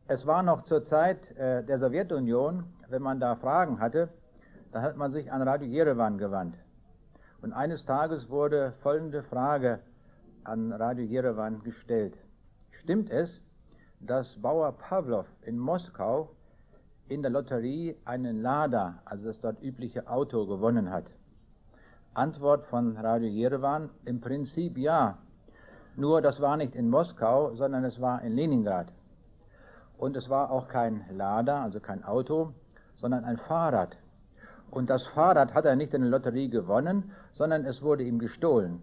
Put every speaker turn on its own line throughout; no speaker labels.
Es war noch zur Zeit der Sowjetunion, wenn man da Fragen hatte, da hat man sich an Radio Jerewan gewandt. Und eines Tages wurde folgende Frage an Radio Jerewan gestellt. Stimmt es, dass Bauer Pawlow in Moskau in der Lotterie einen Lada, also das dort übliche Auto, gewonnen hat? Antwort von Radio Jerewan: Im Prinzip ja. Nur das war nicht in Moskau, sondern es war in Leningrad. Und es war auch kein Lada, also kein Auto, sondern ein Fahrrad. Und das Fahrrad hat er nicht in der Lotterie gewonnen, sondern es wurde ihm gestohlen.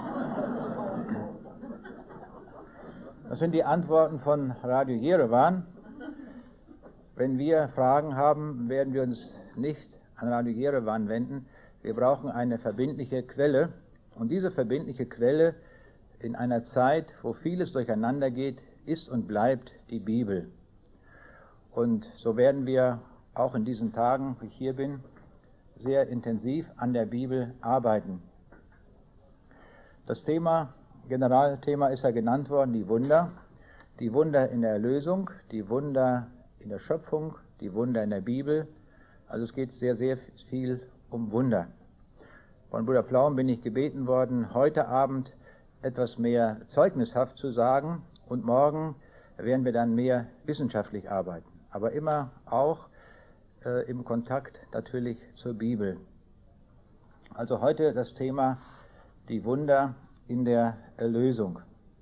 Das sind die Antworten von Radio Jerewan. Wenn wir Fragen haben, werden wir uns nicht an Radio Jerewan wenden. Wir brauchen eine verbindliche Quelle. Und diese verbindliche Quelle in einer Zeit, wo vieles durcheinander geht, ist und bleibt die Bibel. Und so werden wir auch in diesen Tagen, wie ich hier bin, sehr intensiv an der Bibel arbeiten. Das Generalthema ist ja genannt worden, die Wunder in der Erlösung, die Wunder in der Schöpfung, die Wunder in der Bibel. Also es geht sehr, sehr viel um Wunder. Von Bruder Pflaum bin ich gebeten worden, heute Abend etwas mehr zeugnishaft zu sagen, und morgen werden wir dann mehr wissenschaftlich arbeiten, aber immer auch im Kontakt natürlich zur Bibel. Also heute das Thema die Wunder in der Erlösung.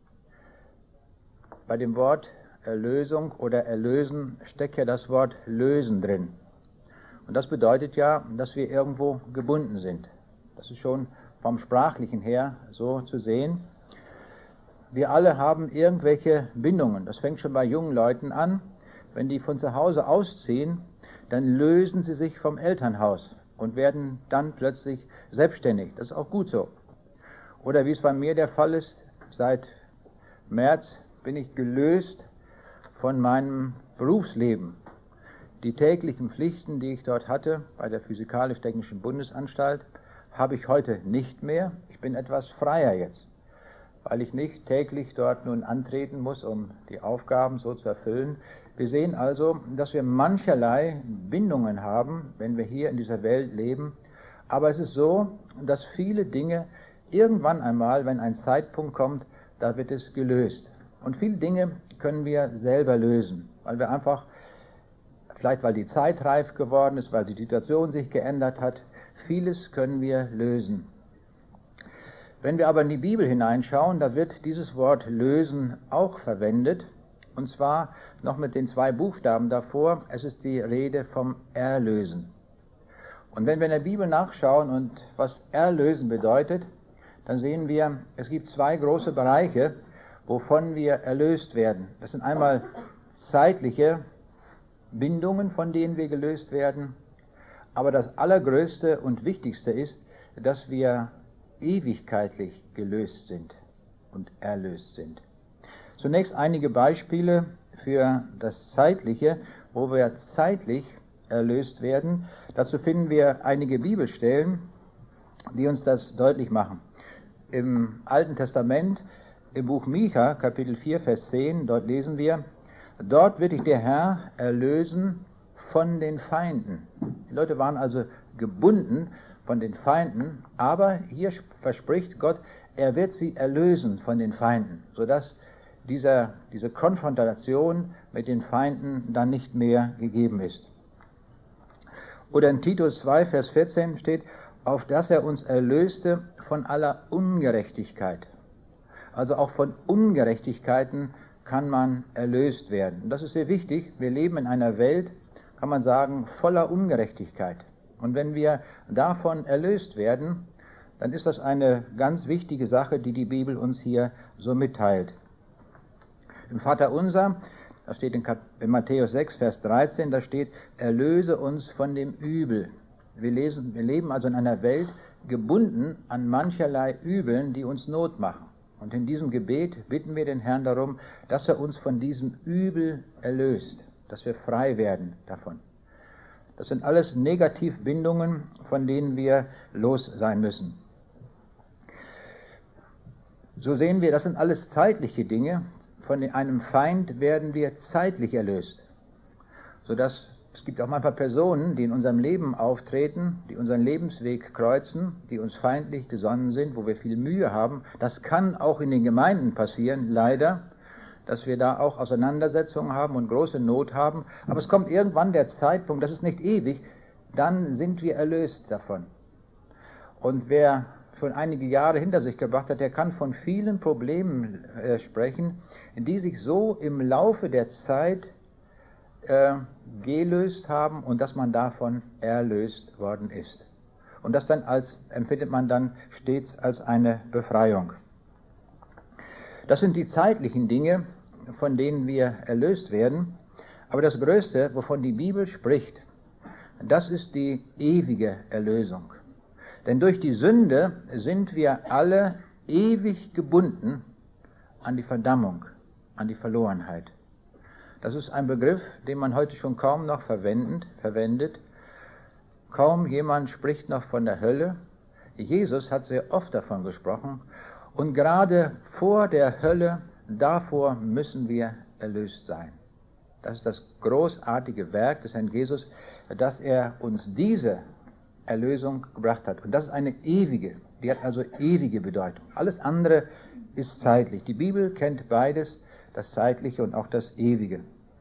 Bei dem Wort Erlösung oder Erlösen steckt ja das Wort lösen drin. Und das bedeutet ja, dass wir irgendwo gebunden sind. Das ist schon vom Sprachlichen her so zu sehen. Wir alle haben irgendwelche Bindungen. Das fängt schon bei jungen Leuten an. Wenn die von zu Hause ausziehen, dann lösen sie sich vom Elternhaus und werden dann plötzlich selbstständig. Das ist auch gut so. Oder wie es bei mir der Fall ist, seit März bin ich gelöst von meinem Berufsleben. Die täglichen Pflichten, die ich dort hatte bei der Physikalisch-Technischen Bundesanstalt, habe ich heute nicht mehr. Ich bin etwas freier jetzt, weil ich nicht täglich dort nun antreten muss, um die Aufgaben so zu erfüllen. Wir sehen also, dass wir mancherlei Bindungen haben, wenn wir hier in dieser Welt leben. Aber es ist so, dass viele Dinge irgendwann einmal, wenn ein Zeitpunkt kommt, da wird es gelöst. Und viele Dinge können wir selber lösen, weil wir einfach, vielleicht weil die Zeit reif geworden ist, weil die Situation sich geändert hat, vieles können wir lösen. Wenn wir aber in die Bibel hineinschauen, da wird dieses Wort lösen auch verwendet, und zwar noch mit den 2 Buchstaben davor. Es ist die Rede vom Erlösen. Und wenn wir in der Bibel nachschauen und was Erlösen bedeutet, dann sehen wir, es gibt 2 große Bereiche, wovon wir erlöst werden. Das sind einmal zeitliche Bindungen, von denen wir gelöst werden, aber das Allergrößte und Wichtigste ist, dass wir ewigkeitlich gelöst sind und erlöst sind. Zunächst einige Beispiele für das Zeitliche, wo wir zeitlich erlöst werden. Dazu finden wir einige Bibelstellen, die uns das deutlich machen. Im Alten Testament, im Buch Micha, Kapitel 4, Vers 10, dort lesen wir: Dort wird dich der Herr erlösen von den Feinden. Die Leute waren also gebunden von den Feinden, aber hier verspricht Gott, er wird sie erlösen von den Feinden, sodass diese Konfrontation mit den Feinden dann nicht mehr gegeben ist. Oder in Titus 2, Vers 14 steht: Auf dass er uns erlöste von aller Ungerechtigkeit. Also auch von Ungerechtigkeiten kann man erlöst werden. Und das ist sehr wichtig. Wir leben in einer Welt, kann man sagen, voller Ungerechtigkeit. Und wenn wir davon erlöst werden, dann ist das eine ganz wichtige Sache, die die Bibel uns hier so mitteilt. Im Vaterunser, das steht in Matthäus 6, Vers 13, da steht: Erlöse uns von dem Übel. Wir leben also in einer Welt gebunden an mancherlei Übeln, die uns Not machen. Und in diesem Gebet bitten wir den Herrn darum, dass er uns von diesem Übel erlöst, dass wir frei werden davon. Das sind alles Negativbindungen, von denen wir los sein müssen. So sehen wir, das sind alles zeitliche Dinge, von einem Feind werden wir zeitlich erlöst. Sodass es gibt auch manchmal Personen, die in unserem Leben auftreten, die unseren Lebensweg kreuzen, die uns feindlich gesonnen sind, wo wir viel Mühe haben. Das kann auch in den Gemeinden passieren, leider, dass wir da auch Auseinandersetzungen haben und große Not haben. Aber es kommt irgendwann der Zeitpunkt, das ist nicht ewig, dann sind wir erlöst davon. Und wer schon einige Jahre hinter sich gebracht hat, der kann von vielen Problemen sprechen, die sich so im Laufe der Zeit gelöst haben und dass man davon erlöst worden ist. Und das dann empfindet man dann stets als eine Befreiung. Das sind die zeitlichen Dinge, von denen wir erlöst werden. Aber das Größte, wovon die Bibel spricht, das ist die ewige Erlösung. Denn durch die Sünde sind wir alle ewig gebunden an die Verdammung, an die Verlorenheit. Das ist ein Begriff, den man heute schon kaum noch verwendet. Kaum jemand spricht noch von der Hölle. Jesus hat sehr oft davon gesprochen. Und gerade vor der Hölle, davor müssen wir erlöst sein. Das ist das großartige Werk des Herrn Jesus, dass er uns diese Erlösung gebracht hat. Und das ist eine ewige, die hat also ewige Bedeutung. Alles andere ist zeitlich. Die Bibel kennt beides, das Zeitliche und auch das Ewige.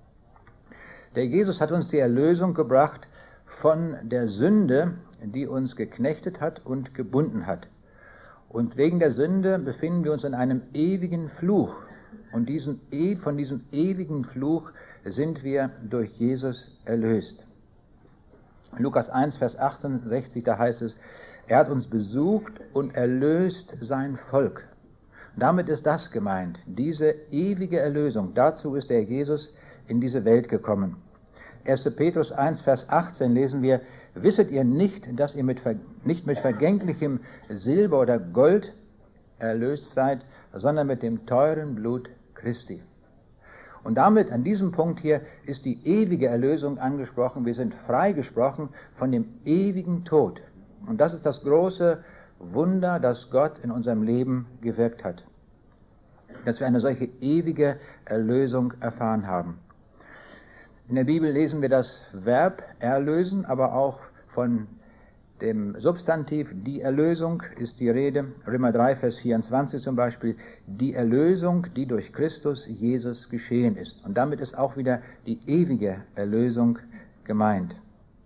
Der Jesus hat uns die Erlösung gebracht von der Sünde, die uns geknechtet hat und gebunden hat. Und wegen der Sünde befinden wir uns in einem ewigen Fluch. Und von diesem ewigen Fluch sind wir durch Jesus erlöst. Lukas 1, Vers 68, da heißt es, er hat uns besucht und erlöst sein Volk. Damit ist das gemeint, diese ewige Erlösung. Dazu ist der Jesus in diese Welt gekommen. 1. Petrus 1, Vers 18 lesen wir, wisset ihr nicht, dass ihr nicht mit vergänglichem Silber oder Gold erlöst seid, sondern mit dem teuren Blut Christi. Und damit, an diesem Punkt hier, ist die ewige Erlösung angesprochen. Wir sind freigesprochen von dem ewigen Tod. Und das ist das große Wunder, das Gott in unserem Leben gewirkt hat. Dass wir eine solche ewige Erlösung erfahren haben. In der Bibel lesen wir das Verb erlösen, aber auch von dem Substantiv die Erlösung ist die Rede. Römer 3, Vers 24 zum Beispiel, die Erlösung, die durch Christus Jesus geschehen ist. Und damit ist auch wieder die ewige Erlösung gemeint.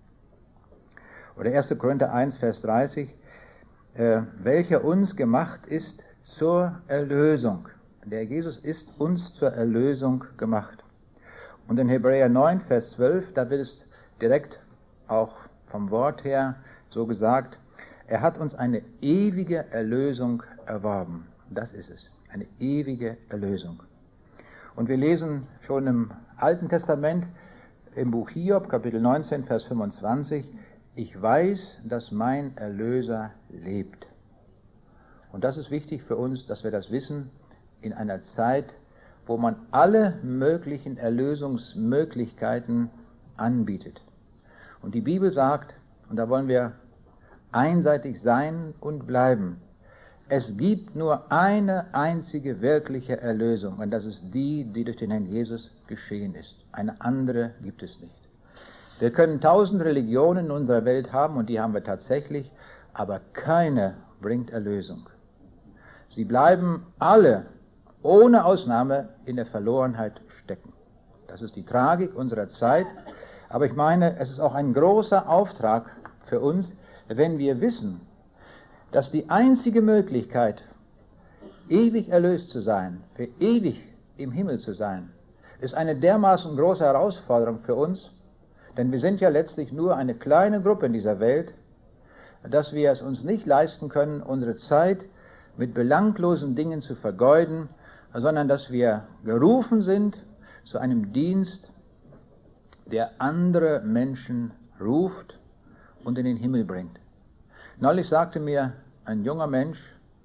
Oder 1. Korinther 1, Vers 30, welcher uns gemacht ist zur Erlösung. Der Jesus ist uns zur Erlösung gemacht. Und in Hebräer 9, Vers 12, da wird es direkt auch vom Wort her so gesagt, er hat uns eine ewige Erlösung erworben. Das ist es, eine ewige Erlösung. Und wir lesen schon im Alten Testament, im Buch Hiob, Kapitel 19, Vers 25, ich weiß, dass mein Erlöser lebt. Und das ist wichtig für uns, dass wir das wissen in einer Zeit, wo man alle möglichen Erlösungsmöglichkeiten anbietet. Und die Bibel sagt, und da wollen wir einseitig sein und bleiben, es gibt nur eine einzige wirkliche Erlösung, und das ist die, die durch den Herrn Jesus geschehen ist. Eine andere gibt es nicht. Wir können 1000 Religionen in unserer Welt haben, und die haben wir tatsächlich, aber keine bringt Erlösung. Sie bleiben alle ohne Ausnahme in der Verlorenheit stecken. Das ist die Tragik unserer Zeit. Aber ich meine, es ist auch ein großer Auftrag für uns, wenn wir wissen, dass die einzige Möglichkeit, ewig erlöst zu sein, für ewig im Himmel zu sein, ist eine dermaßen große Herausforderung für uns, denn wir sind ja letztlich nur eine kleine Gruppe in dieser Welt, dass wir es uns nicht leisten können, unsere Zeit mit belanglosen Dingen zu vergeuden, sondern dass wir gerufen sind zu einem Dienst, der andere Menschen ruft und in den Himmel bringt. Neulich sagte mir ein junger Mensch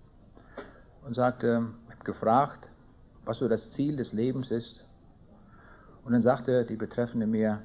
und sagte, ich habe gefragt, was so das Ziel des Lebens ist. Und dann sagte die Betreffende mir,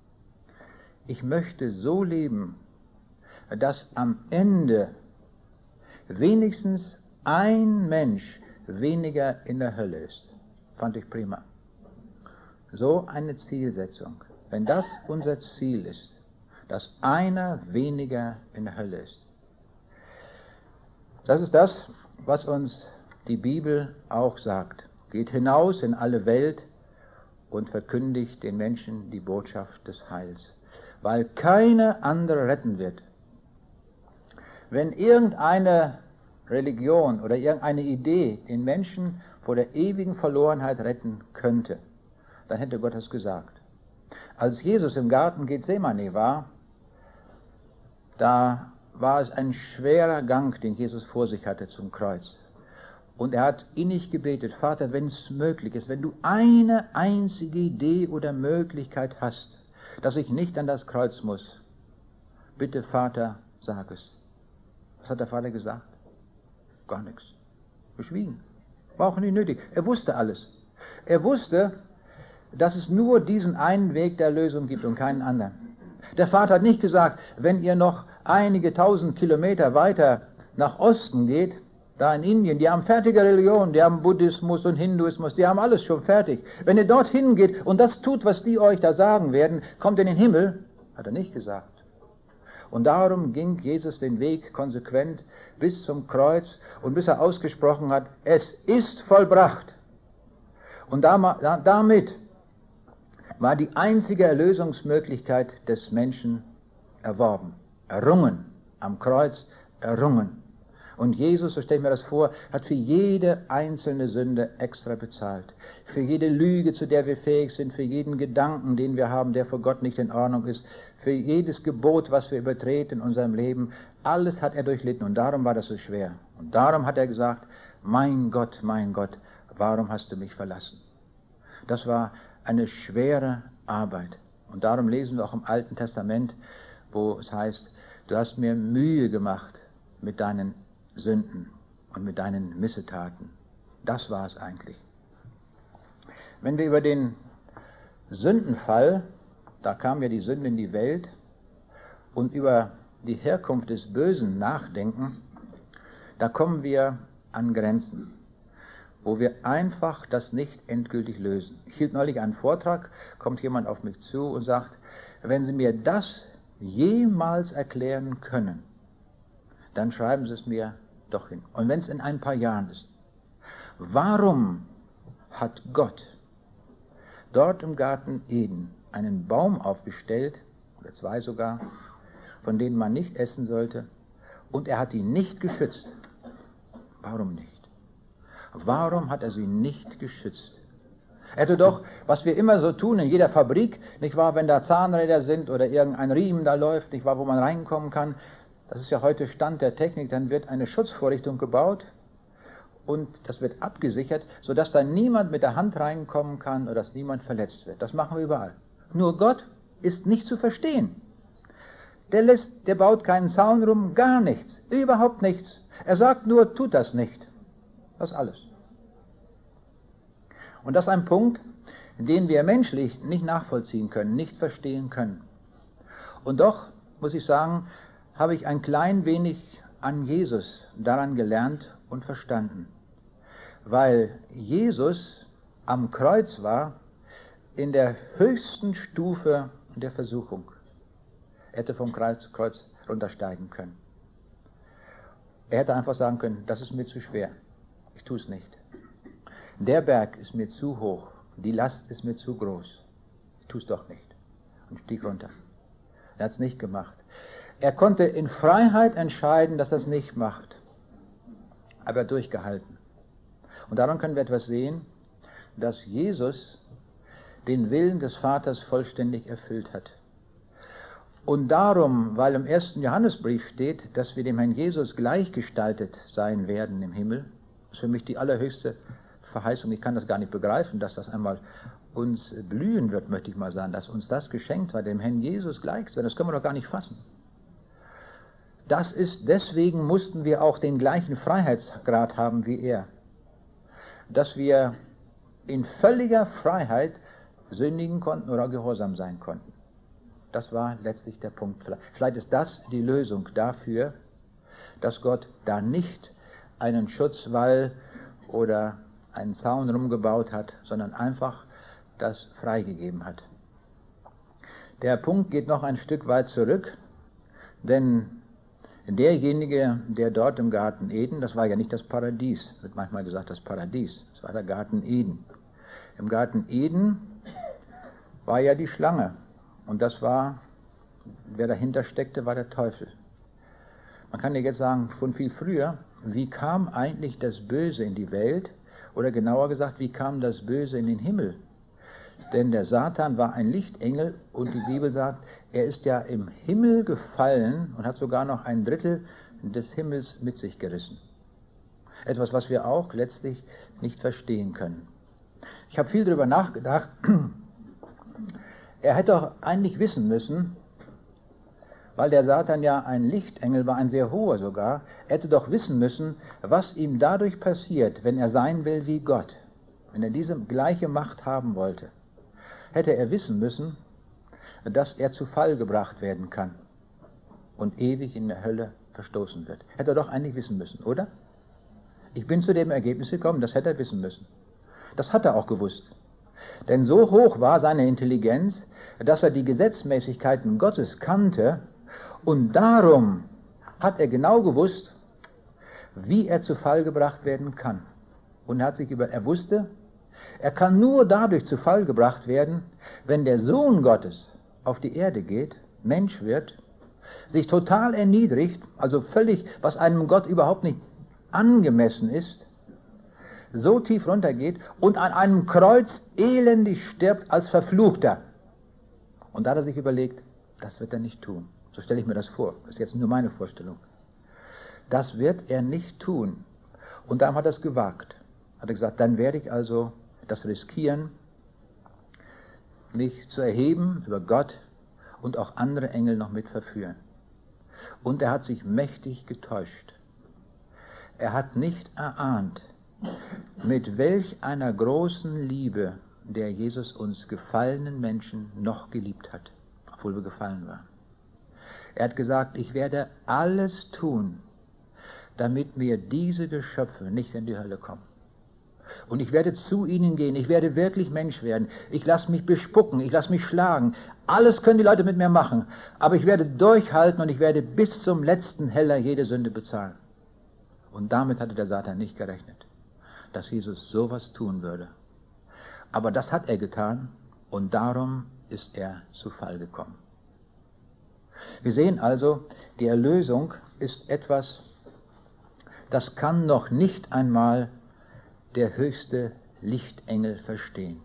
ich möchte so leben, dass am Ende wenigstens ein Mensch weniger in der Hölle ist. fand ich prima. So eine Zielsetzung, wenn das unser Ziel ist, dass einer weniger in der Hölle ist. Das ist das, was uns die Bibel auch sagt. Geht hinaus in alle Welt und verkündigt den Menschen die Botschaft des Heils, weil keine andere retten wird. Wenn irgendeine Religion oder irgendeine Idee den Menschen vor der ewigen Verlorenheit retten könnte, dann hätte Gott es gesagt. Als Jesus im Garten Gethsemane war, da war es ein schwerer Gang, den Jesus vor sich hatte zum Kreuz. Und er hat innig gebetet: Vater, wenn es möglich ist, wenn du eine einzige Idee oder Möglichkeit hast, dass ich nicht an das Kreuz muss, bitte Vater, sag es. Was hat der Vater gesagt? Gar nichts. Geschwiegen. War auch nicht nötig. Er wusste alles. Er wusste, dass es nur diesen einen Weg der Lösung gibt und keinen anderen. Der Vater hat nicht gesagt, wenn ihr noch einige 1000 Kilometer weiter nach Osten geht, da in Indien, die haben fertige Religionen, die haben Buddhismus und Hinduismus, die haben alles schon fertig. Wenn ihr dorthin geht und das tut, was die euch da sagen werden, kommt in den Himmel, hat er nicht gesagt. Und darum ging Jesus den Weg konsequent bis zum Kreuz und bis er ausgesprochen hat: Es ist vollbracht. Und damit war die einzige Erlösungsmöglichkeit des Menschen erworben, errungen, am Kreuz errungen. Und Jesus, so stelle ich mir das vor, hat für jede einzelne Sünde extra bezahlt. Für jede Lüge, zu der wir fähig sind, für jeden Gedanken, den wir haben, der vor Gott nicht in Ordnung ist, für jedes Gebot, was wir übertreten in unserem Leben, alles hat er durchlitten. Und darum war das so schwer. Und darum hat er gesagt: mein Gott, warum hast du mich verlassen? Das war eine schwere Arbeit. Und darum lesen wir auch im Alten Testament, wo es heißt: Du hast mir Mühe gemacht mit deinen Sünden und mit deinen Missetaten. Das war es eigentlich. Wenn wir über den Sündenfall, da kam ja die Sünde in die Welt, und über die Herkunft des Bösen nachdenken, da kommen wir an Grenzen, wo wir einfach das nicht endgültig lösen. Ich hielt neulich einen Vortrag, kommt jemand auf mich zu und sagt: Wenn Sie mir das jemals erklären können, dann schreiben Sie es mir doch hin. Und wenn es in ein paar Jahren ist, warum hat Gott dort im Garten Eden einen Baum aufgestellt, oder zwei sogar, von denen man nicht essen sollte, und er hat ihn nicht geschützt? Warum nicht? Warum hat er sie nicht geschützt? Er hätte doch, was wir immer so tun in jeder Fabrik, nicht wahr, wenn da Zahnräder sind oder irgendein Riemen da läuft, nicht wahr, wo man reinkommen kann, das ist ja heute Stand der Technik, dann wird eine Schutzvorrichtung gebaut und das wird abgesichert, sodass da niemand mit der Hand reinkommen kann oder dass niemand verletzt wird. Das machen wir überall. Nur Gott ist nicht zu verstehen. Der baut keinen Zaun rum, gar nichts, überhaupt nichts. Er sagt nur, tut das nicht. Das ist alles. Und das ist ein Punkt, den wir menschlich nicht nachvollziehen können, nicht verstehen können. Und doch, muss ich sagen, habe ich ein klein wenig an Jesus daran gelernt und verstanden. Weil Jesus am Kreuz war in der höchsten Stufe der Versuchung. Er hätte vom Kreuz runtersteigen können. Er hätte einfach sagen können: Das ist mir zu schwer, ich tue es nicht. Der Berg ist mir zu hoch, die Last ist mir zu groß, ich tue es doch nicht. Und stieg runter. Er hat es nicht gemacht. Er konnte in Freiheit entscheiden, dass er es nicht macht. Aber er hat durchgehalten. Und daran können wir etwas sehen, dass Jesus den Willen des Vaters vollständig erfüllt hat. Und darum, weil im 1. Johannesbrief steht, dass wir dem Herrn Jesus gleichgestaltet sein werden im Himmel, ist für mich die allerhöchste Verheißung. Ich kann das gar nicht begreifen, dass das einmal uns blühen wird, möchte ich mal sagen, dass uns das geschenkt war, dem Herrn Jesus gleich zu werden. Das können wir doch gar nicht fassen. Deswegen mussten wir auch den gleichen Freiheitsgrad haben wie er. Dass wir in völliger Freiheit sündigen konnten oder gehorsam sein konnten. Das war letztlich der Punkt. Vielleicht ist das die Lösung dafür, dass Gott da nicht einen Schutzwall oder einen Zaun rumgebaut hat, sondern einfach das freigegeben hat. Der Punkt geht noch ein Stück weit zurück, denn derjenige, der dort im Garten Eden, das war ja nicht das Paradies, wird manchmal gesagt das Paradies, das war der Garten Eden. Im Garten Eden war ja die Schlange und das war, wer dahinter steckte, war der Teufel. Man kann ja jetzt sagen, schon viel früher, wie kam eigentlich das Böse in die Welt? Oder genauer gesagt, wie kam das Böse in den Himmel? Denn der Satan war ein Lichtengel und die Bibel sagt, er ist ja im Himmel gefallen und hat sogar noch ein Drittel des Himmels mit sich gerissen. Etwas, was wir auch letztlich nicht verstehen können. Ich habe viel darüber nachgedacht. Er hätte doch eigentlich wissen müssen, weil der Satan ja ein Lichtengel war, ein sehr hoher sogar, er hätte doch wissen müssen, was ihm dadurch passiert, wenn er sein will wie Gott, wenn er diese gleiche Macht haben wollte. Hätte er wissen müssen, dass er zu Fall gebracht werden kann und ewig in der Hölle verstoßen wird. Hätte er doch eigentlich wissen müssen, oder? Ich bin zu dem Ergebnis gekommen, das hätte er wissen müssen. Das hat er auch gewusst. Denn so hoch war seine Intelligenz, dass er die Gesetzmäßigkeiten Gottes kannte und darum hat er genau gewusst, wie er zu Fall gebracht werden kann. Und er wusste, er kann nur dadurch zu Fall gebracht werden, wenn der Sohn Gottes auf die Erde geht, Mensch wird, sich total erniedrigt, also völlig, was einem Gott überhaupt nicht angemessen ist, so tief runtergeht und an einem Kreuz elendig stirbt als Verfluchter. Und da hat er sich überlegt, das wird er nicht tun. So stelle ich mir das vor. Das ist jetzt nur meine Vorstellung. Das wird er nicht tun. Und darum hat er es gewagt. Hat er gesagt, dann werde ich also das riskieren, mich zu erheben über Gott und auch andere Engel noch mit verführen. Und er hat sich mächtig getäuscht. Er hat nicht erahnt, mit welch einer großen Liebe der Jesus uns gefallenen Menschen noch geliebt hat, obwohl wir gefallen waren. Er hat gesagt, ich werde alles tun, damit mir diese Geschöpfe nicht in die Hölle kommen. Und ich werde zu ihnen gehen, ich werde wirklich Mensch werden. Ich lasse mich bespucken, ich lasse mich schlagen. Alles können die Leute mit mir machen. Aber ich werde durchhalten und ich werde bis zum letzten Heller jede Sünde bezahlen. Und damit hatte der Satan nicht gerechnet, dass Jesus sowas tun würde. Aber das hat er getan und darum ist er zu Fall gekommen. Wir sehen also, die Erlösung ist etwas, das kann noch nicht einmal der höchste Lichtengel verstehen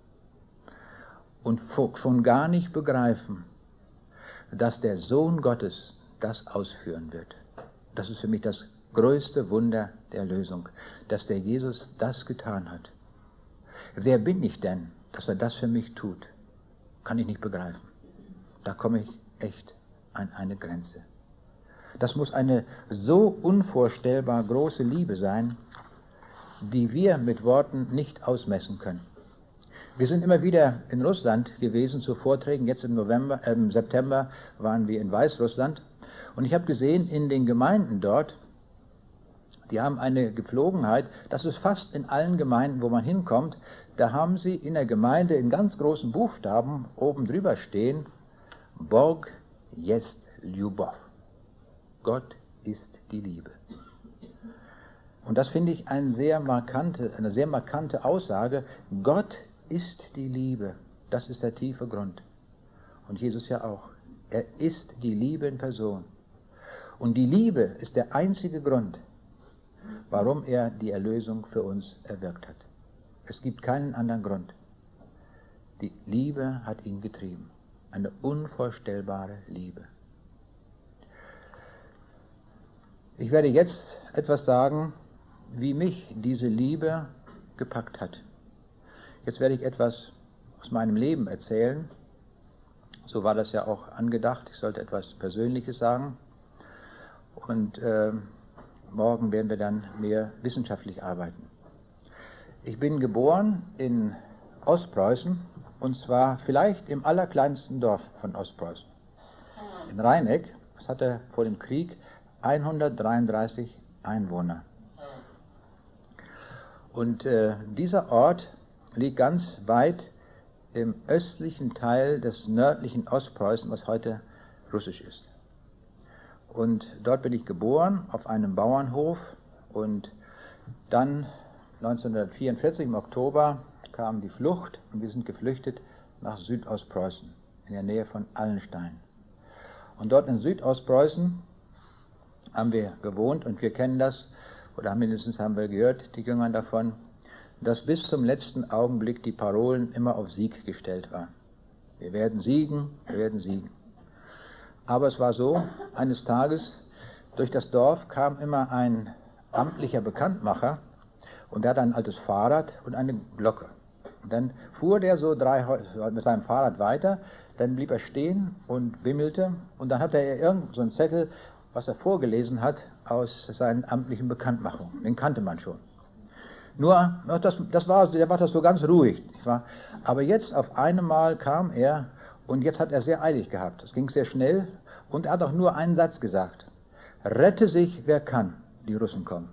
und schon gar nicht begreifen, dass der Sohn Gottes das ausführen wird. Das ist für mich das größte Wunder der Erlösung, dass der Jesus das getan hat. Wer bin ich denn, dass er das für mich tut? Kann ich nicht begreifen. Da komme ich echt an eine Grenze. Das muss eine so unvorstellbar große Liebe sein, die wir mit Worten nicht ausmessen können. Wir sind immer wieder in Russland gewesen zu Vorträgen. Jetzt im September waren wir in Weißrussland. Und ich habe gesehen, in den Gemeinden dort, die haben eine Gepflogenheit, das ist fast in allen Gemeinden, wo man hinkommt, da haben sie in der Gemeinde in ganz großen Buchstaben oben drüber stehen, Bog jest Ljubov. Gott ist die Liebe. Und das finde ich eine sehr markante Aussage. Gott ist die Liebe. Das ist der tiefe Grund. Und Jesus ja auch. Er ist die Liebe in Person. Und die Liebe ist der einzige Grund, warum er die Erlösung für uns erwirkt hat. Es gibt keinen anderen Grund. Die Liebe hat ihn getrieben. Eine unvorstellbare Liebe. Ich werde jetzt etwas sagen, wie mich diese Liebe gepackt hat. Jetzt werde ich etwas aus meinem Leben erzählen. So war das ja auch angedacht. Ich sollte etwas Persönliches sagen. Und morgen werden wir dann mehr wissenschaftlich arbeiten. Ich bin geboren in Ostpreußen, und zwar vielleicht im allerkleinsten Dorf von Ostpreußen. In Rheineck, das hatte vor dem Krieg 133 Einwohner. Und dieser Ort liegt ganz weit im östlichen Teil des nördlichen Ostpreußen, was heute russisch ist. Und dort bin ich geboren, auf einem Bauernhof, und dann 1944 im Oktober kam die Flucht und wir sind geflüchtet nach Südostpreußen, in der Nähe von Allenstein. Und dort in Südostpreußen haben wir gewohnt, und wir kennen das, oder mindestens haben wir gehört, die Jünger davon, dass bis zum letzten Augenblick die Parolen immer auf Sieg gestellt waren. Wir werden siegen, wir werden siegen. Aber es war so, eines Tages, durch das Dorf kam immer ein amtlicher Bekanntmacher, und der hatte ein altes Fahrrad und eine Glocke. Und dann fuhr der so mit seinem Fahrrad weiter, dann blieb er stehen und wimmelte, und dann hatte er irgend so einen Zettel, was er vorgelesen hat aus seinen amtlichen Bekanntmachungen. Den kannte man schon. Nur, der war das so ganz ruhig. Nicht wahr? Aber jetzt auf einmal kam er, und jetzt hat er sehr eilig gehabt. Es ging sehr schnell, und er hat auch nur einen Satz gesagt. Rette sich, wer kann, die Russen kommen.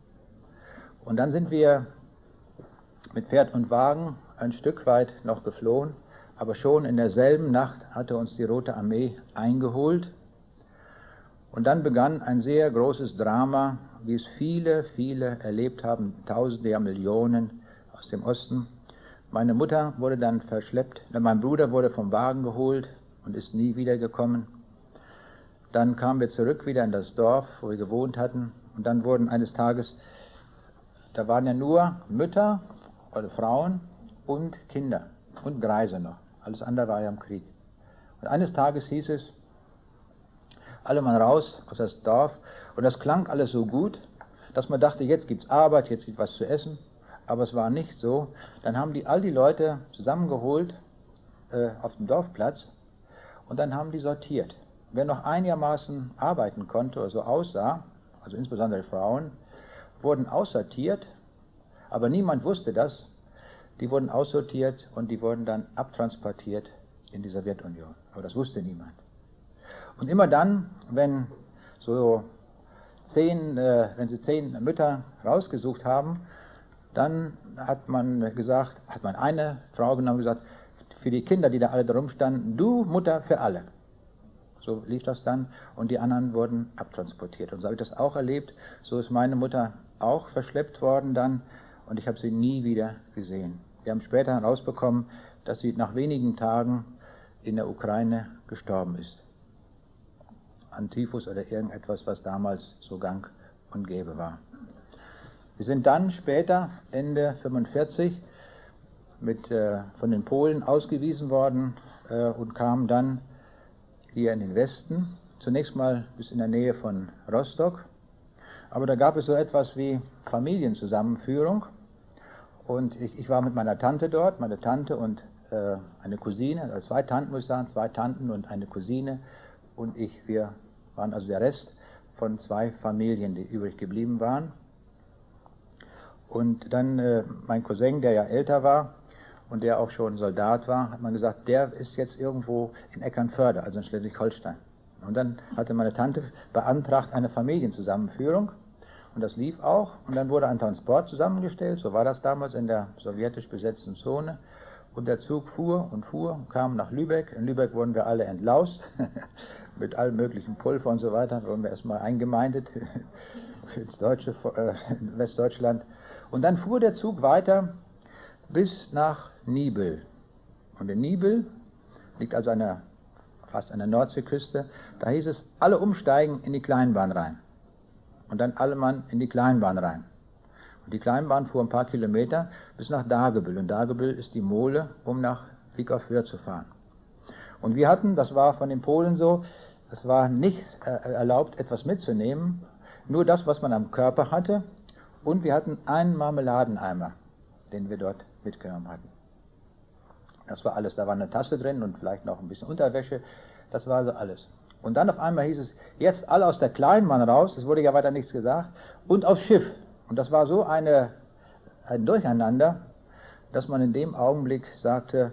Und dann sind wir mit Pferd und Wagen ein Stück weit noch geflohen, aber schon in derselben Nacht hatte uns die Rote Armee eingeholt. Und dann begann ein sehr großes Drama, wie es viele, viele erlebt haben, Tausende, ja Millionen aus dem Osten. Meine Mutter wurde dann verschleppt, mein Bruder wurde vom Wagen geholt und ist nie wiedergekommen. Dann kamen wir zurück wieder in das Dorf, wo wir gewohnt hatten, und dann wurden eines Tages, da waren ja nur Mütter oder Frauen und Kinder und Greise noch. Alles andere war ja im Krieg. Und eines Tages hieß es, alle mal raus aus das Dorf, und das klang alles so gut, dass man dachte, jetzt gibt's Arbeit, jetzt gibt's was zu essen, aber es war nicht so. Dann haben all die Leute zusammengeholt auf dem Dorfplatz, und dann haben die sortiert. Wer noch einigermaßen arbeiten konnte oder so aussah, also insbesondere Frauen, wurden aussortiert, aber niemand wusste das. Die wurden aussortiert und die wurden dann abtransportiert in die Sowjetunion. Aber das wusste niemand. Und immer dann, wenn sie 10 Mütter rausgesucht haben, dann hat man eine Frau genommen und gesagt, für die Kinder, die da alle drum standen, du Mutter für alle. So lief das dann, und die anderen wurden abtransportiert. Und so habe ich das auch erlebt. So ist meine Mutter auch verschleppt worden dann, und ich habe sie nie wieder gesehen. Wir haben später herausbekommen, dass sie nach wenigen Tagen in der Ukraine gestorben ist. An Typhus oder irgendetwas, was damals so gang und gäbe war. Wir sind dann später, Ende 1945, von den Polen ausgewiesen worden und kamen dann hier in den Westen, zunächst mal bis in der Nähe von Rostock, aber da gab es so etwas wie Familienzusammenführung, und ich war mit meiner Tante dort, meine Tante und eine Cousine, also 2 Tanten muss ich sagen, 2 Tanten und eine Cousine und ich, wir waren also der Rest von 2 Familien, die übrig geblieben waren. Und dann mein Cousin, der ja älter war und der auch schon Soldat war, hat man gesagt, der ist jetzt irgendwo in Eckernförde, also in Schleswig-Holstein. Und dann hatte meine Tante beantragt eine Familienzusammenführung, und das lief auch, und dann wurde ein Transport zusammengestellt, so war das damals in der sowjetisch besetzten Zone, und der Zug fuhr und fuhr, kam nach Lübeck. In Lübeck wurden wir alle entlaust, mit allem möglichen Pulver und so weiter, wurden wir erstmal eingemeindet ins in Westdeutschland. Und dann fuhr der Zug weiter bis nach Nibel. Und in Nibel liegt also fast an der Nordseeküste, da hieß es, alle umsteigen in die Kleinbahn rein. Und dann alle Mann in die Kleinbahn rein. Und die Kleinbahn fuhr ein paar Kilometer bis nach Dagebüll. Und Dagebüll ist die Mole, um nach Wick auf Würth zu fahren. Und wir hatten, das war von den Polen so, es war nicht erlaubt, etwas mitzunehmen, nur das, was man am Körper hatte. Und wir hatten einen Marmeladeneimer, den wir dort mitgenommen hatten. Das war alles. Da war eine Tasse drin und vielleicht noch ein bisschen Unterwäsche. Das war so alles. Und dann auf einmal hieß es, jetzt alle aus der Kleinbahn raus, es wurde ja weiter nichts gesagt, und aufs Schiff. Und das war so ein Durcheinander, dass man in dem Augenblick sagte,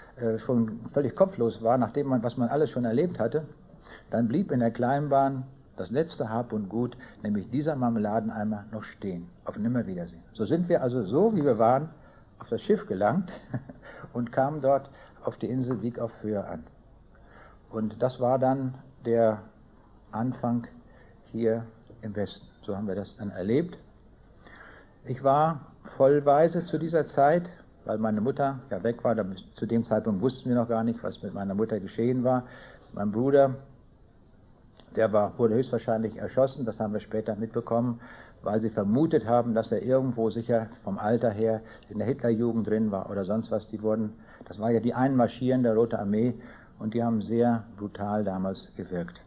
schon völlig kopflos war, nachdem was man alles schon erlebt hatte. Dann blieb in der Kleinbahn das letzte Hab und Gut, nämlich dieser Marmeladeneimer, noch stehen. Auf Nimmerwiedersehen. So sind wir also so, wie wir waren, auf das Schiff gelangt und kamen dort auf die Insel Wiek auf Föhr an. Und das war dann der Anfang hier im Westen. So haben wir das dann erlebt. Ich war vollweise zu dieser Zeit, weil meine Mutter ja weg war. Zu dem Zeitpunkt wussten wir noch gar nicht, was mit meiner Mutter geschehen war. Mein Bruder, wurde höchstwahrscheinlich erschossen, das haben wir später mitbekommen, weil sie vermutet haben, dass er irgendwo sicher vom Alter her in der Hitlerjugend drin war oder sonst was. Das war ja die einmarschierende Rote Armee und die haben sehr brutal damals gewirkt.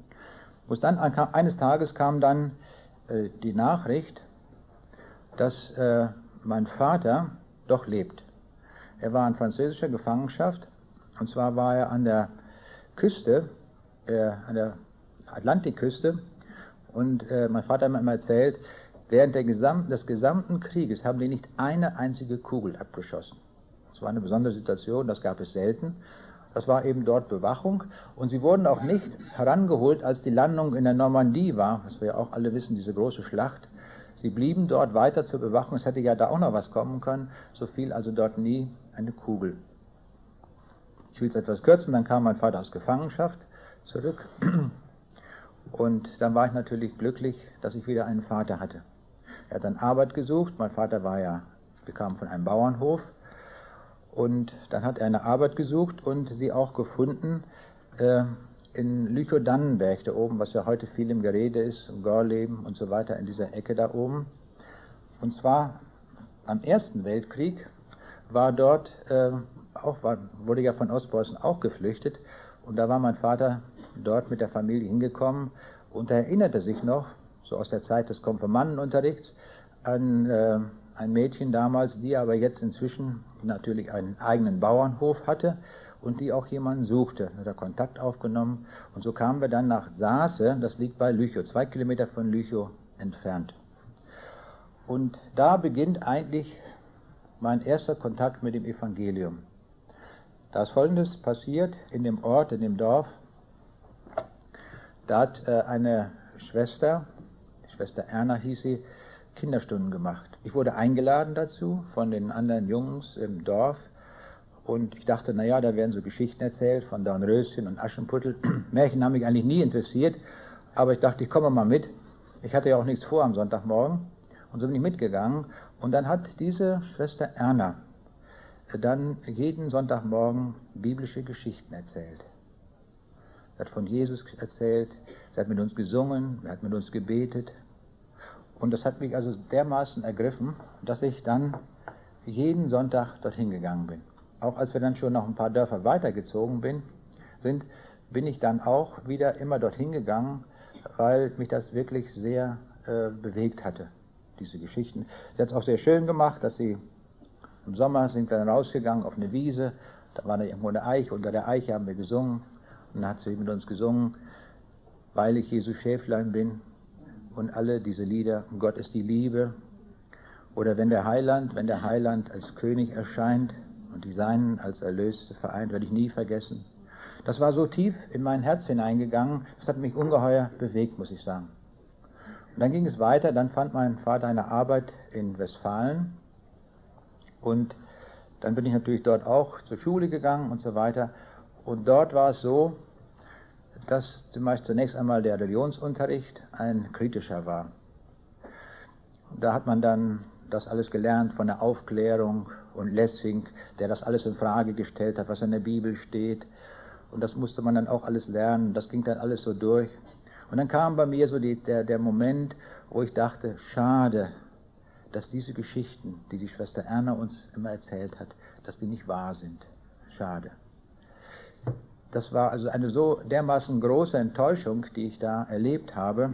Eines Tages kam dann die Nachricht, dass mein Vater doch lebt. Er war in französischer Gefangenschaft, und zwar war er an der Küste, an der Atlantikküste, und mein Vater hat mir immer erzählt, während des gesamten Krieges haben die nicht eine einzige Kugel abgeschossen. Das war eine besondere Situation, das gab es selten. Das war eben dort Bewachung, und sie wurden auch nicht herangeholt, als die Landung in der Normandie war, was wir ja auch alle wissen, diese große Schlacht. Sie blieben dort weiter zur Bewachung, es hätte ja da auch noch was kommen können, so fiel also dort nie eine Kugel. Ich will es etwas kürzen, dann kam mein Vater aus Gefangenschaft zurück, und dann war ich natürlich glücklich, dass ich wieder einen Vater hatte. Er hat dann Arbeit gesucht, mein Vater bekam von einem Bauernhof, und dann hat er eine Arbeit gesucht und sie auch gefunden in Lüchow-Dannenberg, da oben, was ja heute viel im Gerede ist, im Gorleben und so weiter, in dieser Ecke da oben. Und zwar am Ersten Weltkrieg war dort, wurde ja von Ostpreußen auch geflüchtet, und da war mein Vater dort mit der Familie hingekommen, und er erinnerte sich noch, so aus der Zeit des Konfirmandenunterrichts, an ein Mädchen damals, die aber jetzt inzwischen natürlich einen eigenen Bauernhof hatte und die auch jemanden suchte. Da hat er Kontakt aufgenommen, und so kamen wir dann nach Saase, das liegt bei Lüchow, 2 Kilometer von Lüchow entfernt. Und da beginnt eigentlich mein erster Kontakt mit dem Evangelium. Da ist Folgendes passiert in dem Ort, in dem Dorf. Da hat eine Schwester, die Schwester Erna hieß sie, Kinderstunden gemacht. Ich wurde eingeladen dazu von den anderen Jungs im Dorf, und ich dachte, naja, da werden so Geschichten erzählt von Dornröschen und Aschenputtel. Märchen haben mich eigentlich nie interessiert, aber ich dachte, ich komme mal mit. Ich hatte ja auch nichts vor am Sonntagmorgen, und so bin ich mitgegangen, und dann hat diese Schwester Erna dann jeden Sonntagmorgen biblische Geschichten erzählt. Sie hat von Jesus erzählt, sie hat mit uns gesungen, sie hat mit uns gebetet. Und das hat mich also dermaßen ergriffen, dass ich dann jeden Sonntag dorthin gegangen bin. Auch als wir dann schon noch ein paar Dörfer weitergezogen sind, bin ich dann auch wieder immer dorthin gegangen, weil mich das wirklich sehr bewegt hatte, diese Geschichten. Sie hat es auch sehr schön gemacht, dass im Sommer sind wir dann rausgegangen auf eine Wiese, da war da irgendwo eine Eiche, unter der Eiche haben wir gesungen, und dann hat sie mit uns gesungen, weil ich Jesu Schäflein bin. Und alle diese Lieder, Gott ist die Liebe, oder wenn der Heiland als König erscheint und die Seinen als Erlöste vereint, werde ich nie vergessen. Das war so tief in mein Herz hineingegangen, das hat mich ungeheuer bewegt, muss ich sagen. Und dann ging es weiter, dann fand mein Vater eine Arbeit in Westfalen, und dann bin ich natürlich dort auch zur Schule gegangen und so weiter, und dort war es so, dass zunächst einmal der Religionsunterricht ein kritischer war. Da hat man dann das alles gelernt von der Aufklärung und Lessing, der das alles in Frage gestellt hat, was in der Bibel steht. Und das musste man dann auch alles lernen. Das ging dann alles so durch. Und dann kam bei mir so der Moment, wo ich dachte, schade, dass diese Geschichten, die die Schwester Erna uns immer erzählt hat, dass die nicht wahr sind. Schade. Das war also eine so dermaßen große Enttäuschung, die ich da erlebt habe,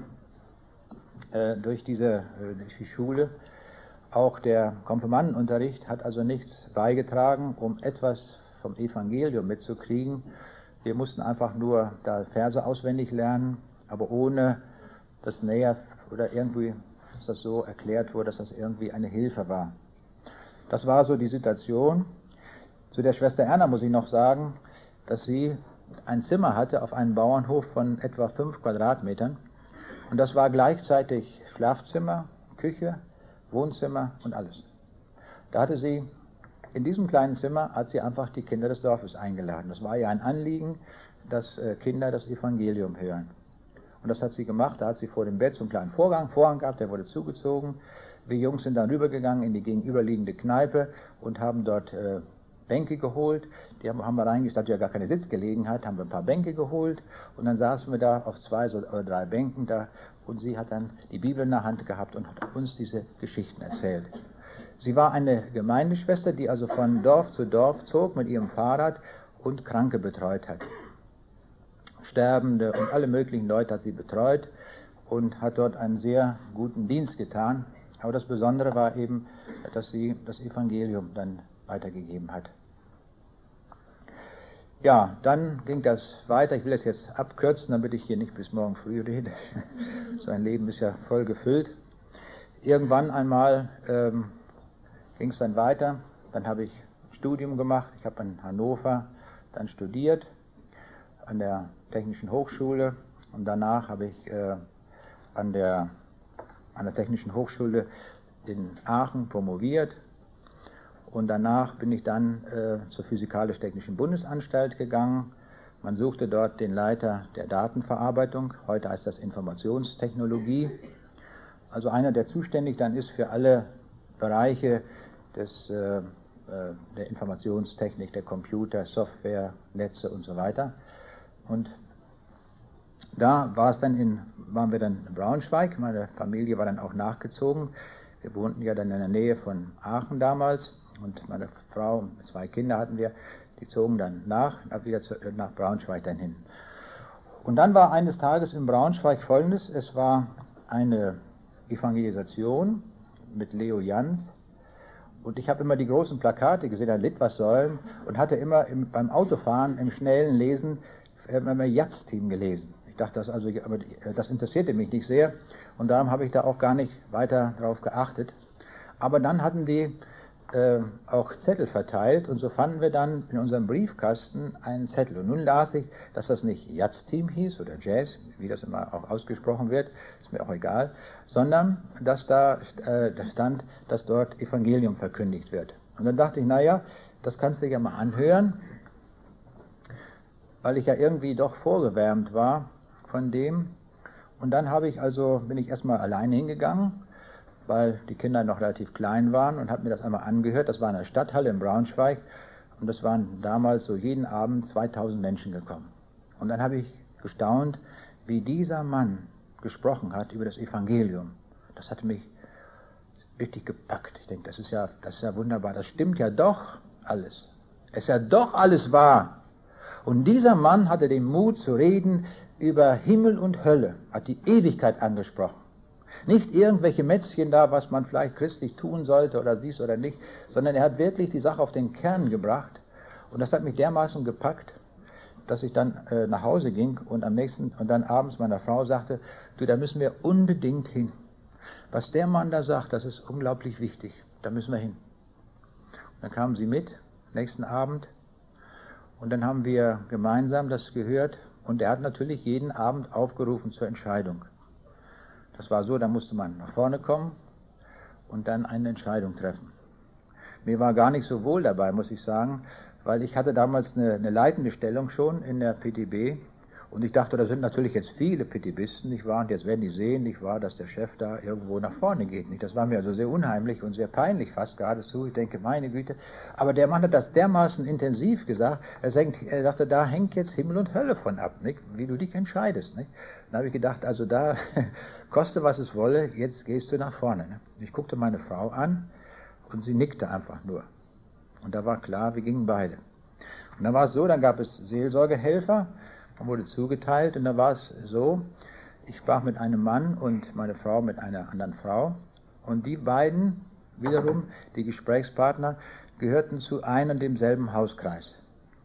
durch die Schule. Auch der Konfirmandenunterricht hat also nichts beigetragen, um etwas vom Evangelium mitzukriegen. Wir mussten einfach nur da Verse auswendig lernen, aber ohne das näher oder irgendwie, dass das so erklärt wurde, dass das irgendwie eine Hilfe war. Das war so die Situation. Zu der Schwester Erna muss ich noch sagen, dass sie ein Zimmer hatte auf einem Bauernhof von etwa 5 Quadratmetern, Und das war gleichzeitig Schlafzimmer, Küche, Wohnzimmer und alles. Da hatte sie, in diesem kleinen Zimmer, hat sie einfach die Kinder des Dorfes eingeladen. Das war ihr ein Anliegen, dass Kinder das Evangelium hören. Und das hat sie gemacht. Da hat sie vor dem Bett so einen kleinen Vorhang gehabt, der wurde zugezogen. Wir Jungs sind dann rübergegangen in die gegenüberliegende Kneipe und haben dort Bänke geholt. Die haben wir reingestellt, ja gar keine Sitzgelegenheit, haben wir ein paar Bänke geholt und dann saßen wir da auf 2 oder 3 Bänken da und sie hat dann die Bibel in der Hand gehabt und hat uns diese Geschichten erzählt. Sie war eine Gemeindeschwester, die also von Dorf zu Dorf zog mit ihrem Fahrrad und Kranke betreut hat. Sterbende und alle möglichen Leute hat sie betreut und hat dort einen sehr guten Dienst getan. Aber das Besondere war eben, dass sie das Evangelium dann weitergegeben hat. Ja, dann ging das weiter. Ich will das jetzt abkürzen, damit ich hier nicht bis morgen früh rede. So ein Leben ist ja voll gefüllt. Irgendwann einmal ging es dann weiter. Dann habe ich Studium gemacht. Ich habe in Hannover dann studiert an der Technischen Hochschule und danach habe ich an der Technischen Hochschule in Aachen promoviert. Und danach bin ich dann zur Physikalisch-Technischen Bundesanstalt gegangen. Man suchte dort den Leiter der Datenverarbeitung, heute heißt das Informationstechnologie. Also einer, der zuständig dann ist für alle Bereiche der Informationstechnik, der Computer, Software, Netze und so weiter. Und da waren wir dann in Braunschweig, meine Familie war dann auch nachgezogen. Wir wohnten ja dann in der Nähe von Aachen damals. Und meine Frau, 2 Kinder hatten wir, die zogen dann wieder nach Braunschweig dann hin. Und dann war eines Tages in Braunschweig Folgendes: Es war eine Evangelisation mit Leo Jans und ich habe immer die großen Plakate gesehen, an Litfaßsäulen, und hatte immer beim Autofahren im schnellen Lesen immer Jazz-Team gelesen. Ich dachte, aber das interessierte mich nicht sehr und darum habe ich da auch gar nicht weiter drauf geachtet. Aber dann hatten die auch Zettel verteilt und so fanden wir dann in unserem Briefkasten einen Zettel. Und nun las ich, dass das nicht Jazz-Team hieß oder Jazz, wie das immer auch ausgesprochen wird, ist mir auch egal, sondern dass da stand, dass dort Evangelium verkündigt wird. Und dann dachte ich, naja, das kannst du ja mal anhören, weil ich ja irgendwie doch vorgewärmt war von dem. Und dann bin ich erstmal alleine hingegangen, weil die Kinder noch relativ klein waren und habe mir das einmal angehört. Das war in der Stadthalle in Braunschweig und das waren damals so jeden Abend 2000 Menschen gekommen. Und dann habe ich gestaunt, wie dieser Mann gesprochen hat über das Evangelium. Das hat mich richtig gepackt. Ich denke, das ist ja wunderbar. Das stimmt ja doch alles. Es ist ja doch alles wahr. Und dieser Mann hatte den Mut zu reden über Himmel und Hölle, hat die Ewigkeit angesprochen. Nicht irgendwelche Mätzchen da, was man vielleicht christlich tun sollte oder dies oder nicht, sondern er hat wirklich die Sache auf den Kern gebracht. Und das hat mich dermaßen gepackt, dass ich dann nach Hause ging und dann abends meiner Frau sagte, du, da müssen wir unbedingt hin. Was der Mann da sagt, das ist unglaublich wichtig. Da müssen wir hin. Und dann kamen sie mit, nächsten Abend, und dann haben wir gemeinsam das gehört und er hat natürlich jeden Abend aufgerufen zur Entscheidung. Das war so, da musste man nach vorne kommen und dann eine Entscheidung treffen. Mir war gar nicht so wohl dabei, muss ich sagen, weil ich hatte damals eine leitende Stellung schon in der PTB und ich dachte, da sind natürlich jetzt viele PTBisten, nicht wahr? Und jetzt werden die sehen, nicht wahr, dass der Chef da irgendwo nach vorne geht, nicht? Das war mir also sehr unheimlich und sehr peinlich fast geradezu. Ich denke, meine Güte. Aber der Mann hat das dermaßen intensiv gesagt, er sagte, da hängt jetzt Himmel und Hölle von ab, nicht? Wie du dich entscheidest, nicht? Dann habe ich gedacht, also da, koste was es wolle, jetzt gehst du nach vorne. Ne? Ich guckte meine Frau an und sie nickte einfach nur. Und da war klar, wir gingen beide. Und dann war es so, dann gab es Seelsorgehelfer, man wurde zugeteilt und dann war es so, ich sprach mit einem Mann und meine Frau mit einer anderen Frau und die beiden wiederum, die Gesprächspartner, gehörten zu einem und demselben Hauskreis.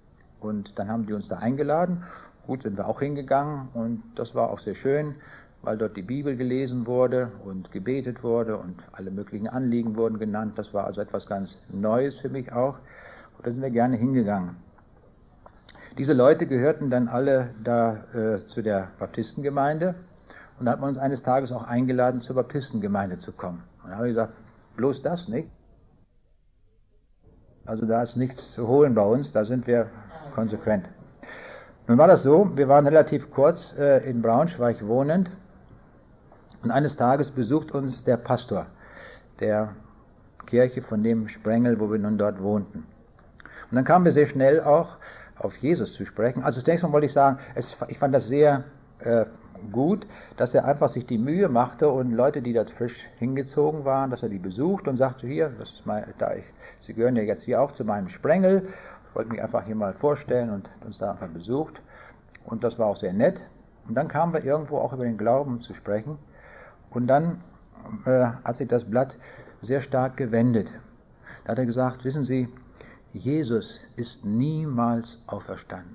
Und dann haben die uns da eingeladen. Gut, sind wir auch hingegangen und das war auch sehr schön, weil dort die Bibel gelesen wurde und gebetet wurde und alle möglichen Anliegen wurden genannt. Das war also etwas ganz Neues für mich auch und da sind wir gerne hingegangen. Diese Leute gehörten dann alle da zu der Baptistengemeinde Und da hat man uns eines Tages auch eingeladen, zur Baptistengemeinde zu kommen. Und da habe ich gesagt, bloß das nicht. Also da ist nichts zu holen bei uns, da sind wir konsequent. Nun war das so, wir waren relativ kurz in Braunschweig wohnend und eines Tages besucht uns der Pastor der Kirche von dem Sprengel, wo wir nun dort wohnten. Und dann kamen wir sehr schnell auch auf Jesus zu sprechen. Also zunächst mal wollte ich sagen, ich fand das sehr gut, dass er einfach sich die Mühe machte und Leute, die dort frisch hingezogen waren, dass er die besucht und sagte, hier, das ist Sie gehören ja jetzt hier auch zu meinem Sprengel. Ich wollte mich einfach hier mal vorstellen und uns da einfach besucht. Und das war auch sehr nett. Und dann kamen wir irgendwo auch über den Glauben zu sprechen. Und dann hat sich das Blatt sehr stark gewendet. Da hat er gesagt, wissen Sie, Jesus ist niemals auferstanden.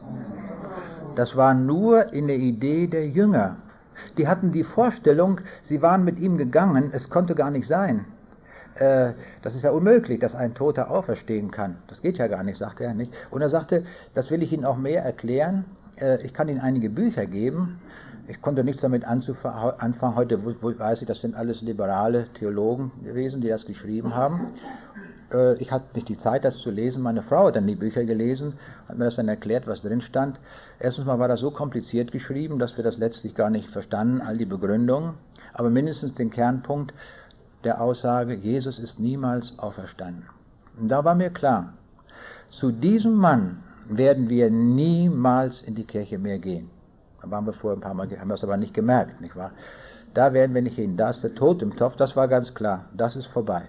Das war nur in der Idee der Jünger. Die hatten die Vorstellung, sie waren mit ihm gegangen, es konnte gar nicht sein. Das ist ja unmöglich, dass ein Toter auferstehen kann. Das geht ja gar nicht, sagte er nicht. Und er sagte, das will ich Ihnen auch mehr erklären. Ich kann Ihnen einige Bücher geben. Ich konnte nichts damit anfangen. Heute weiß ich, das sind alles liberale Theologen gewesen, die das geschrieben haben. Ich hatte nicht die Zeit, das zu lesen. Meine Frau hat dann die Bücher gelesen, hat mir das dann erklärt, was drin stand. Erstens mal war das so kompliziert geschrieben, dass wir das letztlich gar nicht verstanden, all die Begründungen. Aber mindestens den Kernpunkt der Aussage, Jesus ist niemals auferstanden. Und da war mir klar, zu diesem Mann werden wir niemals in die Kirche mehr gehen. Da waren wir vorher ein paar Mal, haben das aber nicht gemerkt, nicht wahr? Da werden wir nicht hin. Da ist der Tod im Topf, das war ganz klar. Das ist vorbei.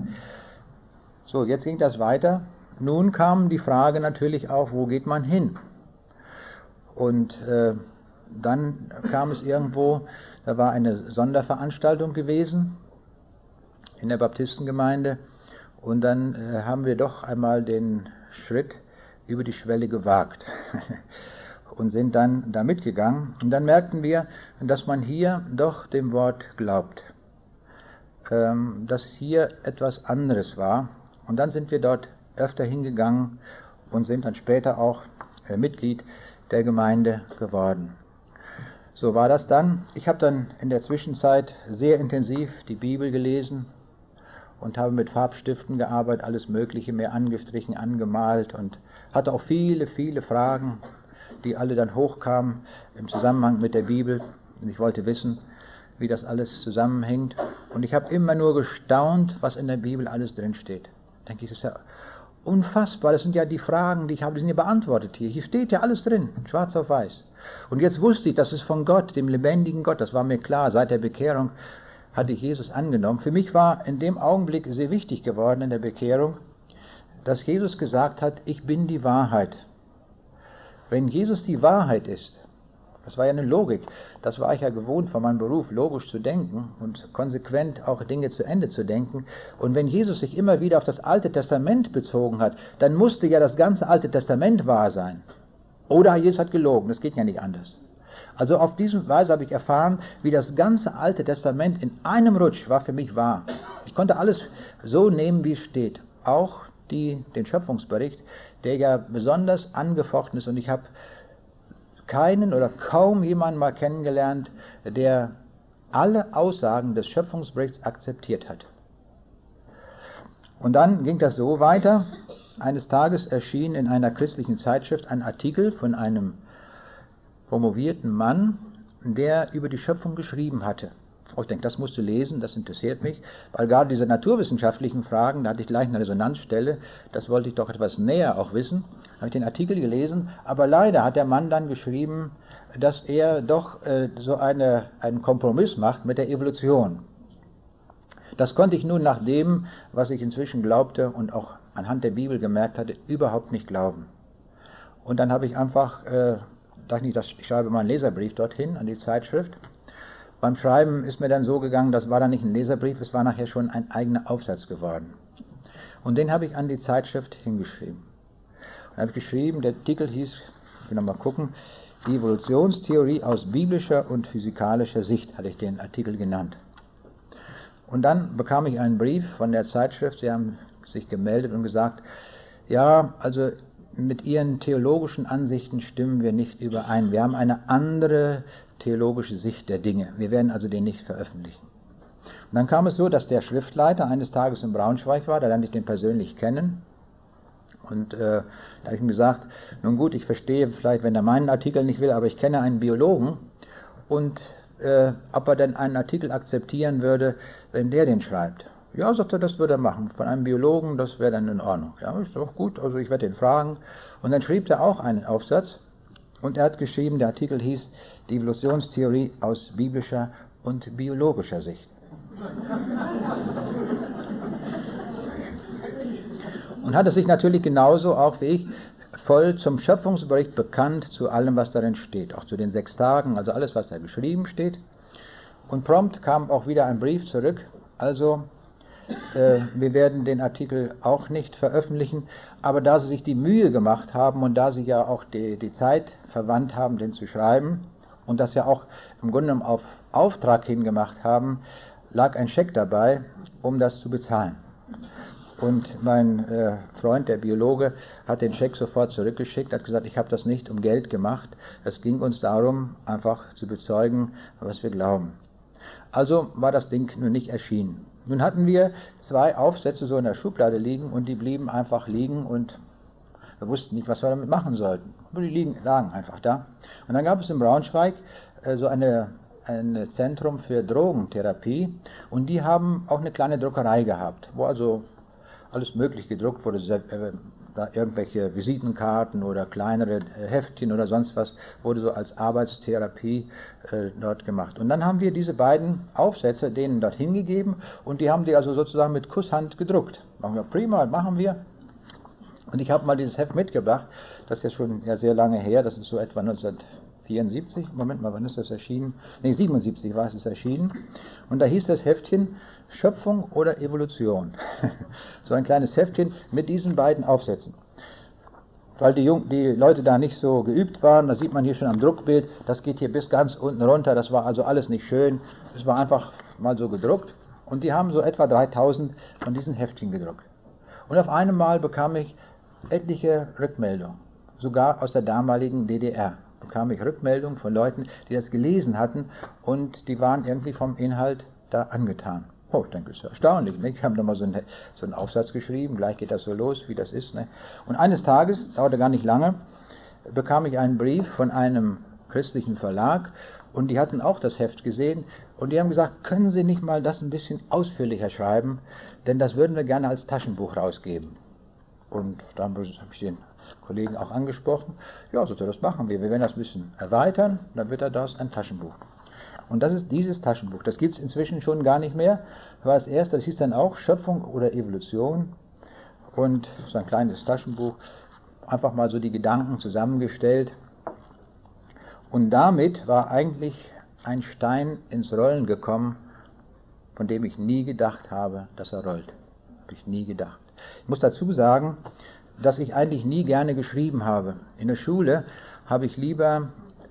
So, jetzt ging das weiter. Nun kam die Frage natürlich auf, wo geht man hin? Und dann kam es irgendwo, da war eine Sonderveranstaltung gewesen in der Baptistengemeinde und dann haben wir doch einmal den Schritt über die Schwelle gewagt und sind dann da mitgegangen. Und dann merkten wir, dass man hier doch dem Wort glaubt, dass hier etwas anderes war. Und dann sind wir dort öfter hingegangen und sind dann später auch Mitglied der Gemeinde geworden. So war das dann. Ich habe dann in der Zwischenzeit sehr intensiv die Bibel gelesen und habe mit Farbstiften gearbeitet, alles Mögliche mehr angestrichen, angemalt und hatte auch viele, viele Fragen, die alle dann hochkamen im Zusammenhang mit der Bibel. Und ich wollte wissen, wie das alles zusammenhängt. Und ich habe immer nur gestaunt, was in der Bibel alles drinsteht. Denke ich, das ist ja unfassbar. Das sind ja die Fragen, die ich habe, die sind ja beantwortet hier. Hier steht ja alles drin, schwarz auf weiß. Und jetzt wusste ich, das ist von Gott, dem lebendigen Gott. Das war mir klar. Seit der Bekehrung hatte ich Jesus angenommen. Für mich war in dem Augenblick sehr wichtig geworden in der Bekehrung, dass Jesus gesagt hat, ich bin die Wahrheit. Wenn Jesus die Wahrheit ist, das war ja eine Logik, das war ich ja gewohnt von meinem Beruf, logisch zu denken und konsequent auch Dinge zu Ende zu denken. Und wenn Jesus sich immer wieder auf das Alte Testament bezogen hat, dann musste ja das ganze Alte Testament wahr sein. Oder Jesus hat gelogen, das geht ja nicht anders. Also auf diese Weise habe ich erfahren, wie das ganze Alte Testament in einem Rutsch war für mich wahr. Ich konnte alles so nehmen, wie es steht. Auch den Schöpfungsbericht, der ja besonders angefochten ist. Und ich habe keinen oder kaum jemanden mal kennengelernt, der alle Aussagen des Schöpfungsberichts akzeptiert hat. Und dann ging das so weiter. Eines Tages erschien in einer christlichen Zeitschrift ein Artikel von einem promovierten Mann, der über die Schöpfung geschrieben hatte. Ich denke, das musst du lesen, das interessiert mich, weil gerade diese naturwissenschaftlichen Fragen, da hatte ich gleich eine Resonanzstelle, das wollte ich doch etwas näher auch wissen. Da habe ich den Artikel gelesen, aber leider hat der Mann dann geschrieben, dass er doch so einen Kompromiss macht mit der Evolution. Das konnte ich nun nach dem, was ich inzwischen glaubte und auch anhand der Bibel gemerkt hatte, überhaupt nicht glauben. Und dann habe ich einfach, ich schreibe mal einen Leserbrief dorthin an die Zeitschrift. Beim Schreiben ist mir dann so gegangen, das war dann nicht ein Leserbrief, es war nachher schon ein eigener Aufsatz geworden. Und den habe ich an die Zeitschrift hingeschrieben. Und habe ich geschrieben, der Artikel hieß, ich will nochmal gucken, die Evolutionstheorie aus biblischer und physikalischer Sicht, hatte ich den Artikel genannt. Und dann bekam ich einen Brief von der Zeitschrift, sie haben sich gemeldet und gesagt, ja, also mit Ihren theologischen Ansichten stimmen wir nicht überein. Wir haben eine andere theologische Sicht der Dinge. Wir werden also den nicht veröffentlichen. Und dann kam es so, dass der Schriftleiter eines Tages in Braunschweig war, da lernte ich den persönlich kennen. Und da habe ich ihm gesagt, nun gut, ich verstehe vielleicht, wenn er meinen Artikel nicht will, aber ich kenne einen Biologen und ob er denn einen Artikel akzeptieren würde, wenn der den schreibt. Ja, sagt er, das würde er machen. Von einem Biologen, das wäre dann in Ordnung. Ja, ist doch gut, also ich werde ihn fragen. Und dann schrieb er auch einen Aufsatz und er hat geschrieben, der Artikel hieß Die Evolutionstheorie aus biblischer und biologischer Sicht. Und hat es sich natürlich genauso auch wie ich voll zum Schöpfungsbericht bekannt, zu allem, was darin steht, auch zu den 6 Tagen, also alles, was da geschrieben steht. Und prompt kam auch wieder ein Brief zurück, also wir werden den Artikel auch nicht veröffentlichen, aber da Sie sich die Mühe gemacht haben und da Sie ja auch die Zeit verwandt haben, den zu schreiben und das ja auch im Grunde genommen auf Auftrag hingemacht haben, lag ein Scheck dabei, um das zu bezahlen. Und mein Freund, der Biologe, hat den Scheck sofort zurückgeschickt, hat gesagt, ich habe das nicht um Geld gemacht, es ging uns darum, einfach zu bezeugen, was wir glauben. Also war das Ding nun nicht erschienen. Nun hatten wir 2 Aufsätze so in der Schublade liegen und die blieben einfach liegen und wir wussten nicht, was wir damit machen sollten. Aber die lagen einfach da. Und dann gab es in Braunschweig so ein Zentrum für Drogentherapie und die haben auch eine kleine Druckerei gehabt, wo also alles möglich gedruckt wurde, da irgendwelche Visitenkarten oder kleinere Heftchen oder sonst was, wurde so als Arbeitstherapie dort gemacht. Und dann haben wir diese beiden Aufsätze denen dort hingegeben und die haben die also sozusagen mit Kusshand gedruckt. Machen wir prima, machen wir. Und ich habe mal dieses Heft mitgebracht, das ist ja schon sehr lange her, das ist so etwa 1974, Moment mal, wann ist das erschienen? Ne, 77 war es erschienen. Und da hieß das Heftchen Schöpfung oder Evolution. So ein kleines Heftchen mit diesen beiden Aufsätzen. Weil die Leute da nicht so geübt waren, das sieht man hier schon am Druckbild, das geht hier bis ganz unten runter, das war also alles nicht schön, das war einfach mal so gedruckt. Und die haben so etwa 3000 von diesen Heftchen gedruckt. Und auf einmal bekam ich etliche Rückmeldungen, sogar aus der damaligen DDR. Bekam ich Rückmeldungen von Leuten, die das gelesen hatten und die waren irgendwie vom Inhalt da angetan. Oh, ich denke, das ist ja erstaunlich. Ne? Ich habe da mal so einen Aufsatz geschrieben, gleich geht das so los, wie das ist. Ne? Und eines Tages, dauerte gar nicht lange, bekam ich einen Brief von einem christlichen Verlag und die hatten auch das Heft gesehen und die haben gesagt, können Sie nicht mal das ein bisschen ausführlicher schreiben, denn das würden wir gerne als Taschenbuch rausgeben. Und da habe ich den Kollegen auch angesprochen, ja, so das machen wir werden das ein bisschen erweitern, dann wird daraus ein Taschenbuch. Und das ist dieses Taschenbuch. Das gibt es inzwischen schon gar nicht mehr. Das war das erste, das hieß dann auch Schöpfung oder Evolution. Und so ein kleines Taschenbuch. Einfach mal so die Gedanken zusammengestellt. Und damit war eigentlich ein Stein ins Rollen gekommen, von dem ich nie gedacht habe, dass er rollt. Habe ich nie gedacht. Ich muss dazu sagen, dass ich eigentlich nie gerne geschrieben habe. In der Schule habe ich lieber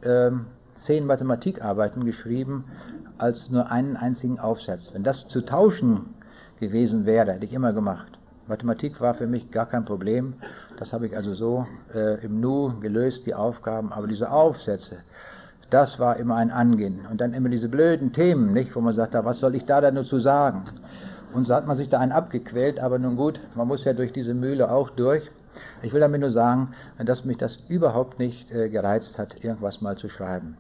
10 Mathematikarbeiten geschrieben, als nur einen einzigen Aufsatz. Wenn das zu tauschen gewesen wäre, hätte ich immer gemacht. Mathematik war für mich gar kein Problem. Das habe ich also so im Nu gelöst, die Aufgaben. Aber diese Aufsätze, das war immer ein Angehen. Und dann immer diese blöden Themen, nicht, wo man sagt, was soll ich da denn nur zu sagen? Und so hat man sich da einen abgequält. Aber nun gut, man muss ja durch diese Mühle auch durch. Ich will damit nur sagen, dass mich das überhaupt nicht gereizt hat, irgendwas mal zu schreiben.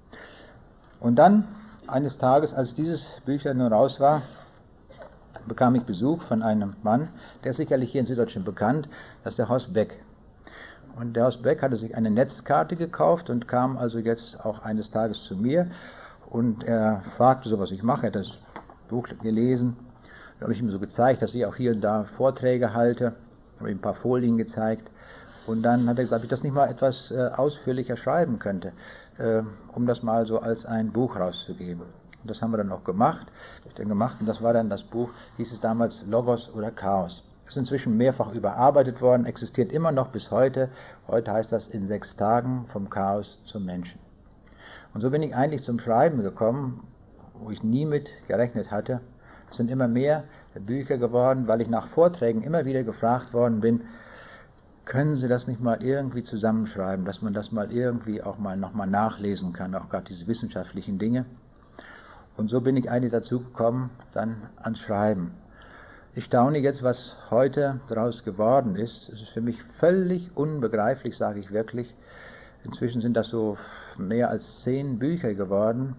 Und dann, eines Tages, als dieses Büchlein nun raus war, bekam ich Besuch von einem Mann, der ist sicherlich hier in Süddeutschland bekannt, das ist der Horst Beck. Und der Horst Beck hatte sich eine Netzkarte gekauft und kam also jetzt auch eines Tages zu mir und er fragte so, was ich mache, er hat das Buch gelesen, da habe ich ihm so gezeigt, dass ich auch hier und da Vorträge halte, habe ihm ein paar Folien gezeigt und dann hat er gesagt, ob ich das nicht mal etwas ausführlicher schreiben könnte, um das mal so als ein Buch rauszugeben. Und das haben wir dann auch gemacht. Und das war dann das Buch, hieß es damals Logos oder Chaos. Ist inzwischen mehrfach überarbeitet worden, existiert immer noch bis heute. Heute heißt das in 6 Tagen vom Chaos zum Menschen. Und so bin ich eigentlich zum Schreiben gekommen, wo ich nie mit gerechnet hatte. Es sind immer mehr Bücher geworden, weil ich nach Vorträgen immer wieder gefragt worden bin, können Sie das nicht mal irgendwie zusammenschreiben, dass man das mal irgendwie auch mal nochmal nachlesen kann, auch gerade diese wissenschaftlichen Dinge. Und so bin ich eigentlich dazu gekommen, dann ans Schreiben. Ich staune jetzt, was heute daraus geworden ist. Es ist für mich völlig unbegreiflich, sage ich wirklich. Inzwischen sind das so mehr als 10 Bücher geworden.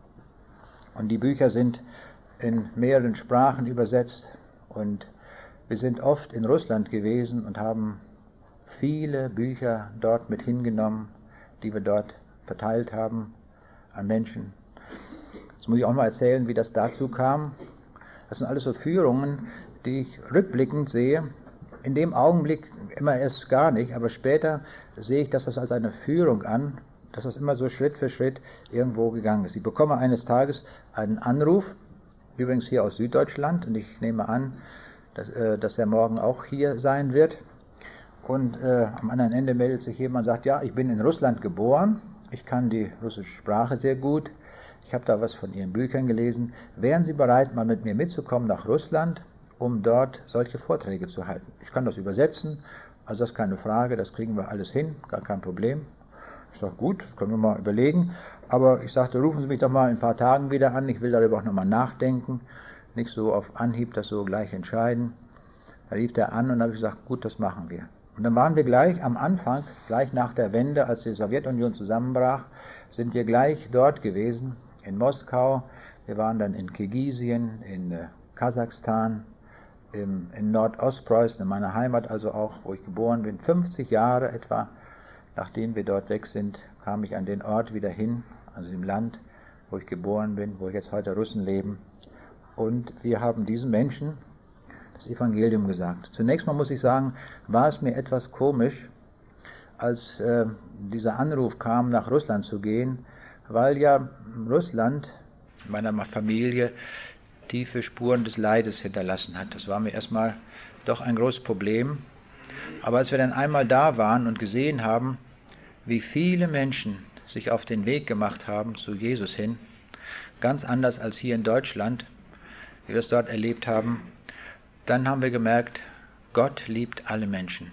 Und die Bücher sind in mehreren Sprachen übersetzt. Und wir sind oft in Russland gewesen und haben viele Bücher dort mit hingenommen, die wir dort verteilt haben an Menschen. Jetzt muss ich auch mal erzählen, wie das dazu kam. Das sind alles so Führungen, die ich rückblickend sehe. In dem Augenblick immer erst gar nicht, aber später sehe ich das als eine Führung an, dass das immer so Schritt für Schritt irgendwo gegangen ist. Ich bekomme eines Tages einen Anruf, übrigens hier aus Süddeutschland, und ich nehme an, dass er morgen auch hier sein wird. Und am anderen Ende meldet sich jemand und sagt, ja, ich bin in Russland geboren, ich kann die russische Sprache sehr gut, ich habe da was von Ihren Büchern gelesen, wären Sie bereit, mal mit mir mitzukommen nach Russland, um dort solche Vorträge zu halten? Ich kann das übersetzen, also das ist keine Frage, das kriegen wir alles hin, gar kein Problem. Ich sage, gut, das können wir mal überlegen, aber ich sagte, rufen Sie mich doch mal in ein paar Tagen wieder an, ich will darüber auch nochmal nachdenken, nicht so auf Anhieb das so gleich entscheiden. Da rief er an und dann habe ich gesagt, gut, das machen wir. Und dann waren wir gleich am Anfang, gleich nach der Wende, als die Sowjetunion zusammenbrach, sind wir gleich dort gewesen, in Moskau. Wir waren dann in Kirgisien, in Kasachstan, in Nordostpreußen, in meiner Heimat also auch, wo ich geboren bin. 50 Jahre etwa, nachdem wir dort weg sind, kam ich an den Ort wieder hin, also im Land, wo ich geboren bin, wo jetzt heute Russen leben. Und wir haben diesen Menschen das Evangelium gesagt. Zunächst mal muss ich sagen, war es mir etwas komisch, als dieser Anruf kam, nach Russland zu gehen, weil ja Russland meiner Familie tiefe Spuren des Leides hinterlassen hat. Das war mir erstmal doch ein großes Problem. Aber als wir dann einmal da waren und gesehen haben, wie viele Menschen sich auf den Weg gemacht haben zu Jesus hin, ganz anders als hier in Deutschland, wie wir es dort erlebt haben, dann haben wir gemerkt, Gott liebt alle Menschen.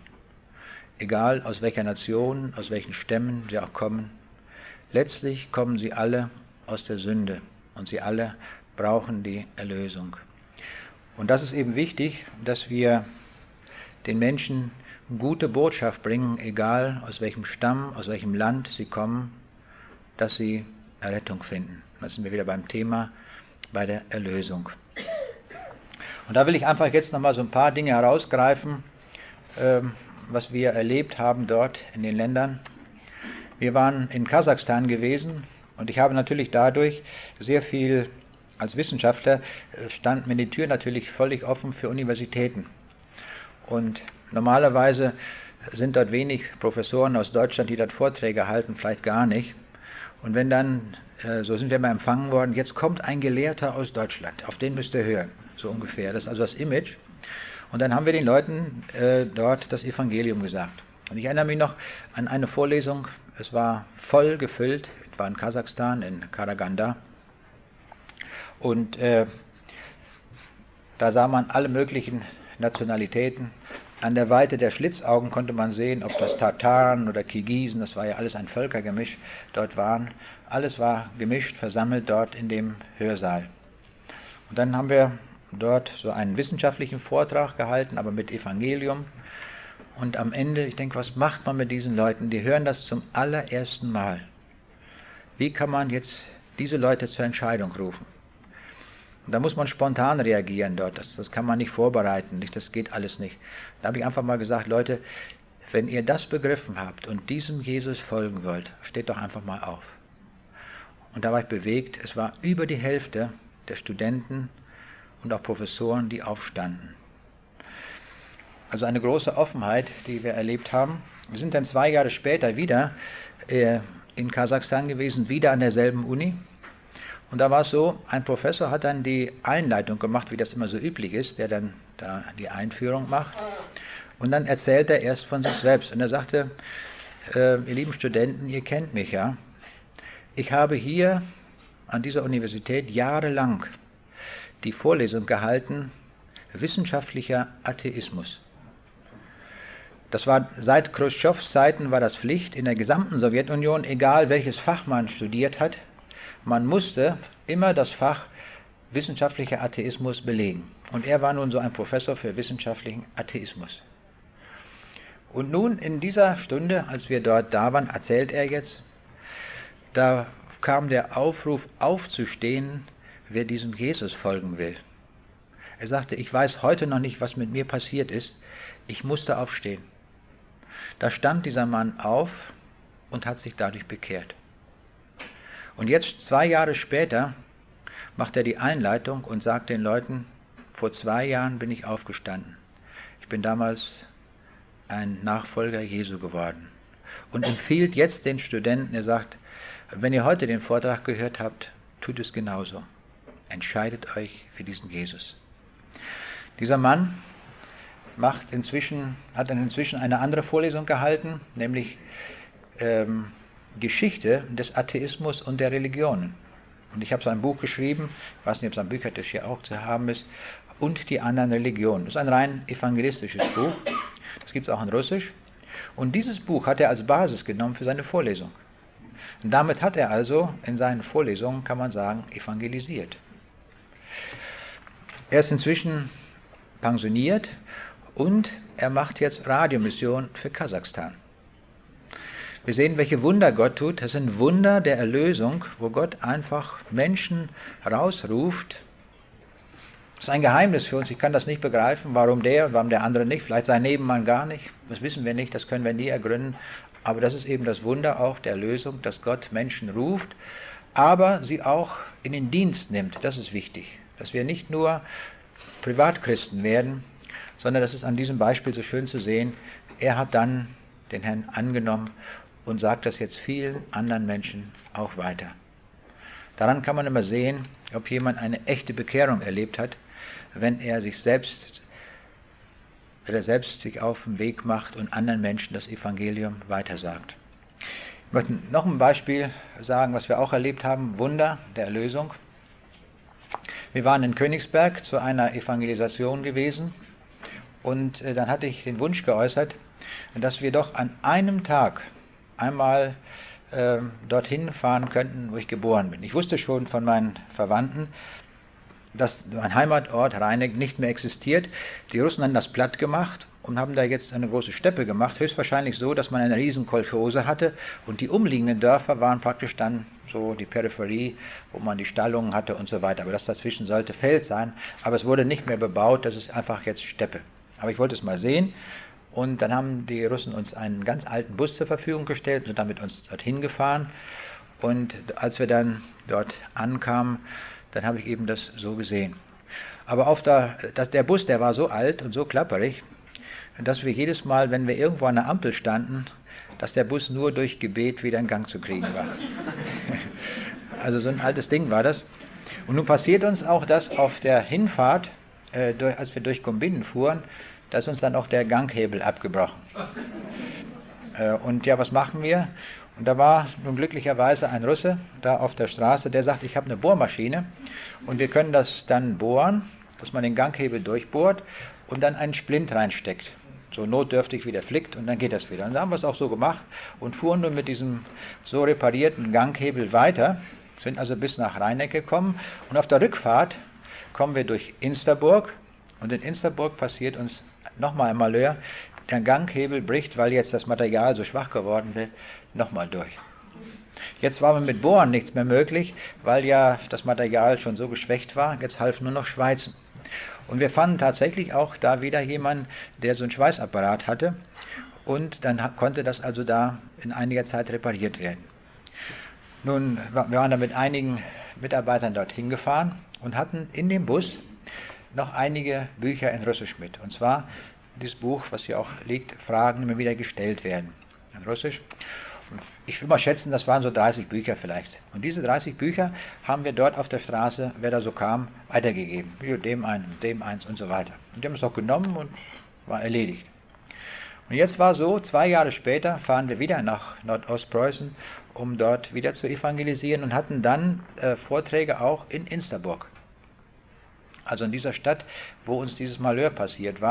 Egal aus welcher Nation, aus welchen Stämmen sie auch kommen. Letztlich kommen sie alle aus der Sünde und sie alle brauchen die Erlösung. Und das ist eben wichtig, dass wir den Menschen gute Botschaft bringen, egal aus welchem Stamm, aus welchem Land sie kommen, dass sie Errettung finden. Da sind wir wieder beim Thema, bei der Erlösung. Und da will ich einfach jetzt nochmal so ein paar Dinge herausgreifen, was wir erlebt haben dort in den Ländern. Wir waren in Kasachstan gewesen und ich habe natürlich dadurch sehr viel, als Wissenschaftler stand mir die Tür natürlich völlig offen für Universitäten. Und normalerweise sind dort wenig Professoren aus Deutschland, die dort Vorträge halten, vielleicht gar nicht. Und wenn dann, so sind wir mal empfangen worden, jetzt kommt ein Gelehrter aus Deutschland, auf den müsst ihr hören, so ungefähr. Das ist also das Image. Und dann haben wir den Leuten dort das Evangelium gesagt. Und ich erinnere mich noch an eine Vorlesung, es war voll gefüllt, es war in Kasachstan, in Karaganda. Und da sah man alle möglichen Nationalitäten. An der Weite der Schlitzaugen konnte man sehen, ob das Tataren oder Kirgisen, das war ja alles ein Völkergemisch, dort waren. Alles war gemischt, versammelt dort in dem Hörsaal. Und dann haben wir dort so einen wissenschaftlichen Vortrag gehalten, aber mit Evangelium. Und am Ende, ich denke, was macht man mit diesen Leuten? Die hören das zum allerersten Mal. Wie kann man jetzt diese Leute zur Entscheidung rufen? Und da muss man spontan reagieren dort, das kann man nicht vorbereiten, das geht alles nicht. Da habe ich einfach mal gesagt, Leute, wenn ihr das begriffen habt und diesem Jesus folgen wollt, steht doch einfach mal auf. Und da war ich bewegt, es war über die Hälfte der Studenten und auch Professoren, die aufstanden. Also eine große Offenheit, die wir erlebt haben. Wir sind dann 2 Jahre später wieder in Kasachstan gewesen, wieder an derselben Uni. Und da war es so, ein Professor hat dann die Einleitung gemacht, wie das immer so üblich ist, der dann da die Einführung macht. Und dann erzählt er erst von sich selbst. Und er sagte, ihr lieben Studenten, ihr kennt mich ja. Ich habe hier an dieser Universität jahrelang die Vorlesung gehalten, wissenschaftlicher Atheismus. Das war seit Chruschtschows Zeiten war das Pflicht in der gesamten Sowjetunion, egal welches Fach man studiert hat, man musste immer das Fach wissenschaftlicher Atheismus belegen. Und er war nun so ein Professor für wissenschaftlichen Atheismus. Und nun in dieser Stunde, als wir dort da waren, erzählt er jetzt, da kam der Aufruf aufzustehen, wer diesem Jesus folgen will. Er sagte, ich weiß heute noch nicht, was mit mir passiert ist, ich musste aufstehen. Da stand dieser Mann auf und hat sich dadurch bekehrt. Und jetzt 2 Jahre später macht er die Einleitung und sagt den Leuten, vor 2 Jahren bin ich aufgestanden. Ich bin damals ein Nachfolger Jesu geworden. Und empfiehlt jetzt den Studenten, er sagt, wenn ihr heute den Vortrag gehört habt, tut es genauso. Entscheidet euch für diesen Jesus. Dieser Mann hat inzwischen eine andere Vorlesung gehalten, nämlich Geschichte des Atheismus und der Religionen. Und ich habe so ein Buch geschrieben, ich weiß nicht, ob es am Büchertisch hier auch zu haben ist, und die anderen Religionen. Das ist ein rein evangelistisches Buch, das gibt es auch in Russisch. Und dieses Buch hat er als Basis genommen für seine Vorlesung. Und damit hat er also in seinen Vorlesungen, kann man sagen, evangelisiert. Er ist inzwischen pensioniert und er macht jetzt Radiomission für Kasachstan. Wir sehen, welche Wunder Gott tut. Das sind Wunder der Erlösung, wo Gott einfach Menschen rausruft. Das ist ein Geheimnis für uns. Ich kann das nicht begreifen, warum der und warum der andere nicht. Vielleicht sein Nebenmann gar nicht. Das wissen wir nicht, das können wir nie ergründen. Aber das ist eben das Wunder auch der Erlösung, dass Gott Menschen ruft, aber sie auch in den Dienst nimmt. Das ist wichtig. Dass wir nicht nur Privatchristen werden, sondern das ist an diesem Beispiel so schön zu sehen. Er hat dann den Herrn angenommen und sagt das jetzt vielen anderen Menschen auch weiter. Daran kann man immer sehen, ob jemand eine echte Bekehrung erlebt hat, wenn er selbst sich auf den Weg macht und anderen Menschen das Evangelium weitersagt. Ich möchte noch ein Beispiel sagen, was wir auch erlebt haben, Wunder der Erlösung. Wir waren in Königsberg zu einer Evangelisation gewesen und dann hatte ich den Wunsch geäußert, dass wir doch an einem Tag einmal dorthin fahren könnten, wo ich geboren bin. Ich wusste schon von meinen Verwandten, dass mein Heimatort Rheineck nicht mehr existiert. Die Russen haben das platt gemacht und haben da jetzt eine große Steppe gemacht, höchstwahrscheinlich so, dass man eine riesen Kolchose hatte und die umliegenden Dörfer waren praktisch dann so die Peripherie, wo man die Stallungen hatte und so weiter. Aber das dazwischen sollte Feld sein, aber es wurde nicht mehr bebaut, das ist einfach jetzt Steppe. Aber ich wollte es mal sehen. Und dann haben die Russen uns einen ganz alten Bus zur Verfügung gestellt und sind dann mit uns dorthin gefahren. Und als wir dann dort ankamen, dann habe ich eben das so gesehen. Aber der Bus, der war so alt und so klapperig, dass wir jedes Mal, wenn wir irgendwo an der Ampel standen, dass der Bus nur durch Gebet wieder in Gang zu kriegen war. Also so ein altes Ding war das. Und nun passiert uns auch das auf der Hinfahrt, als wir durch Gumbinnen fuhren, da ist uns dann auch der Ganghebel abgebrochen. Und ja, was machen wir? Und da war nun glücklicherweise ein Russe da auf der Straße, der sagt, ich habe eine Bohrmaschine und wir können das dann bohren, dass man den Ganghebel durchbohrt und dann einen Splint reinsteckt. So notdürftig wie der flickt und dann geht das wieder. Und da haben wir es auch so gemacht und fuhren nun mit diesem so reparierten Ganghebel weiter, sind also bis nach Rheineck gekommen und auf der Rückfahrt kommen wir durch Insterburg und in Insterburg passiert uns nochmal ein Malheur, der Ganghebel bricht, weil jetzt das Material so schwach geworden ist, nochmal durch. Jetzt war mit Bohren nichts mehr möglich, weil ja das Material schon so geschwächt war, jetzt half nur noch Schweißen. Und wir fanden tatsächlich auch da wieder jemanden, der so einen Schweißapparat hatte und dann konnte das also da in einiger Zeit repariert werden. Nun, wir waren da mit einigen Mitarbeitern dorthin gefahren und hatten in dem Bus noch einige Bücher in Russisch mit. Und zwar dieses Buch, was hier auch liegt, Fragen, die immer wieder gestellt werden. In Russisch. Und ich will mal schätzen, das waren so 30 Bücher vielleicht. Und diese 30 Bücher haben wir dort auf der Straße, wer da so kam, weitergegeben. Dem eins und so weiter. Und die haben es auch genommen und war erledigt. Und jetzt war so, 2 Jahre später fahren wir wieder nach Nordostpreußen, um dort wieder zu evangelisieren und hatten dann Vorträge auch in Insterburg. Also in dieser Stadt, wo uns dieses Malheur passiert war.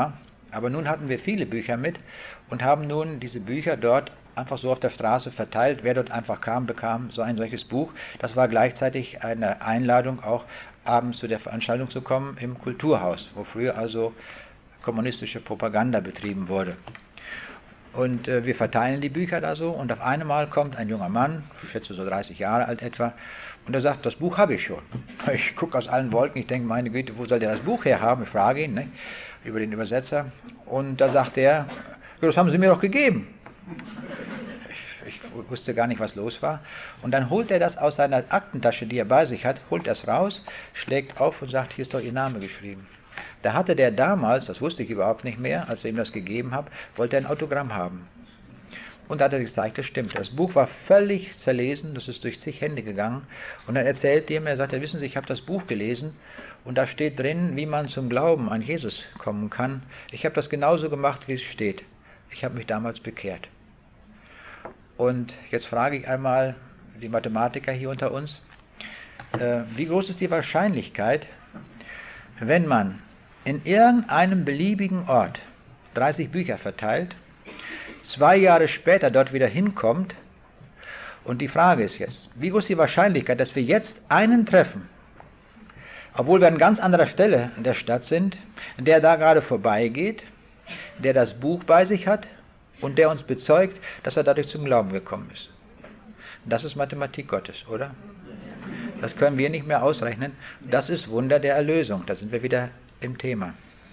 Aber nun hatten wir viele Bücher mit und haben nun diese Bücher dort einfach so auf der Straße verteilt. Wer dort einfach kam, bekam so ein solches Buch. Das war gleichzeitig eine Einladung, auch abends zu der Veranstaltung zu kommen im Kulturhaus, wo früher also kommunistische Propaganda betrieben wurde. Und wir verteilen die Bücher da so und auf einmal kommt ein junger Mann, ich schätze so 30 Jahre alt etwa, und er sagt, das Buch habe ich schon. Ich gucke aus allen Wolken, ich denke, meine Güte, wo soll der das Buch herhaben? Ich frage ihn, ne, über den Übersetzer. Und da sagt er, das haben Sie mir doch gegeben. Ich wusste gar nicht, was los war. Und dann holt er das aus seiner Aktentasche, die er bei sich hat, holt das raus, schlägt auf und sagt, hier ist doch Ihr Name geschrieben. Da hatte der damals, das wusste ich überhaupt nicht mehr, als wir ihm das gegeben haben, wollte er ein Autogramm haben. Und da hat er gezeigt, das stimmt. Das Buch war völlig zerlesen, das ist durch zig Hände gegangen. Und dann erzählt ihm, er sagt, wissen Sie, ich habe das Buch gelesen und da steht drin, wie man zum Glauben an Jesus kommen kann. Ich habe das genauso gemacht, wie es steht. Ich habe mich damals bekehrt. Und jetzt frage ich einmal die Mathematiker hier unter uns, wie groß ist die Wahrscheinlichkeit, wenn man in irgendeinem beliebigen Ort 30 Bücher verteilt, 2 Jahre später dort wieder hinkommt, und die Frage ist jetzt, wie groß ist die Wahrscheinlichkeit, dass wir jetzt einen treffen, obwohl wir an ganz anderer Stelle in der Stadt sind, der da gerade vorbeigeht, der das Buch bei sich hat und der uns bezeugt, dass er dadurch zum Glauben gekommen ist. Das ist Mathematik Gottes, oder? Das können wir nicht mehr ausrechnen. Das ist Wunder der Erlösung. Da sind wir wieder im Thema.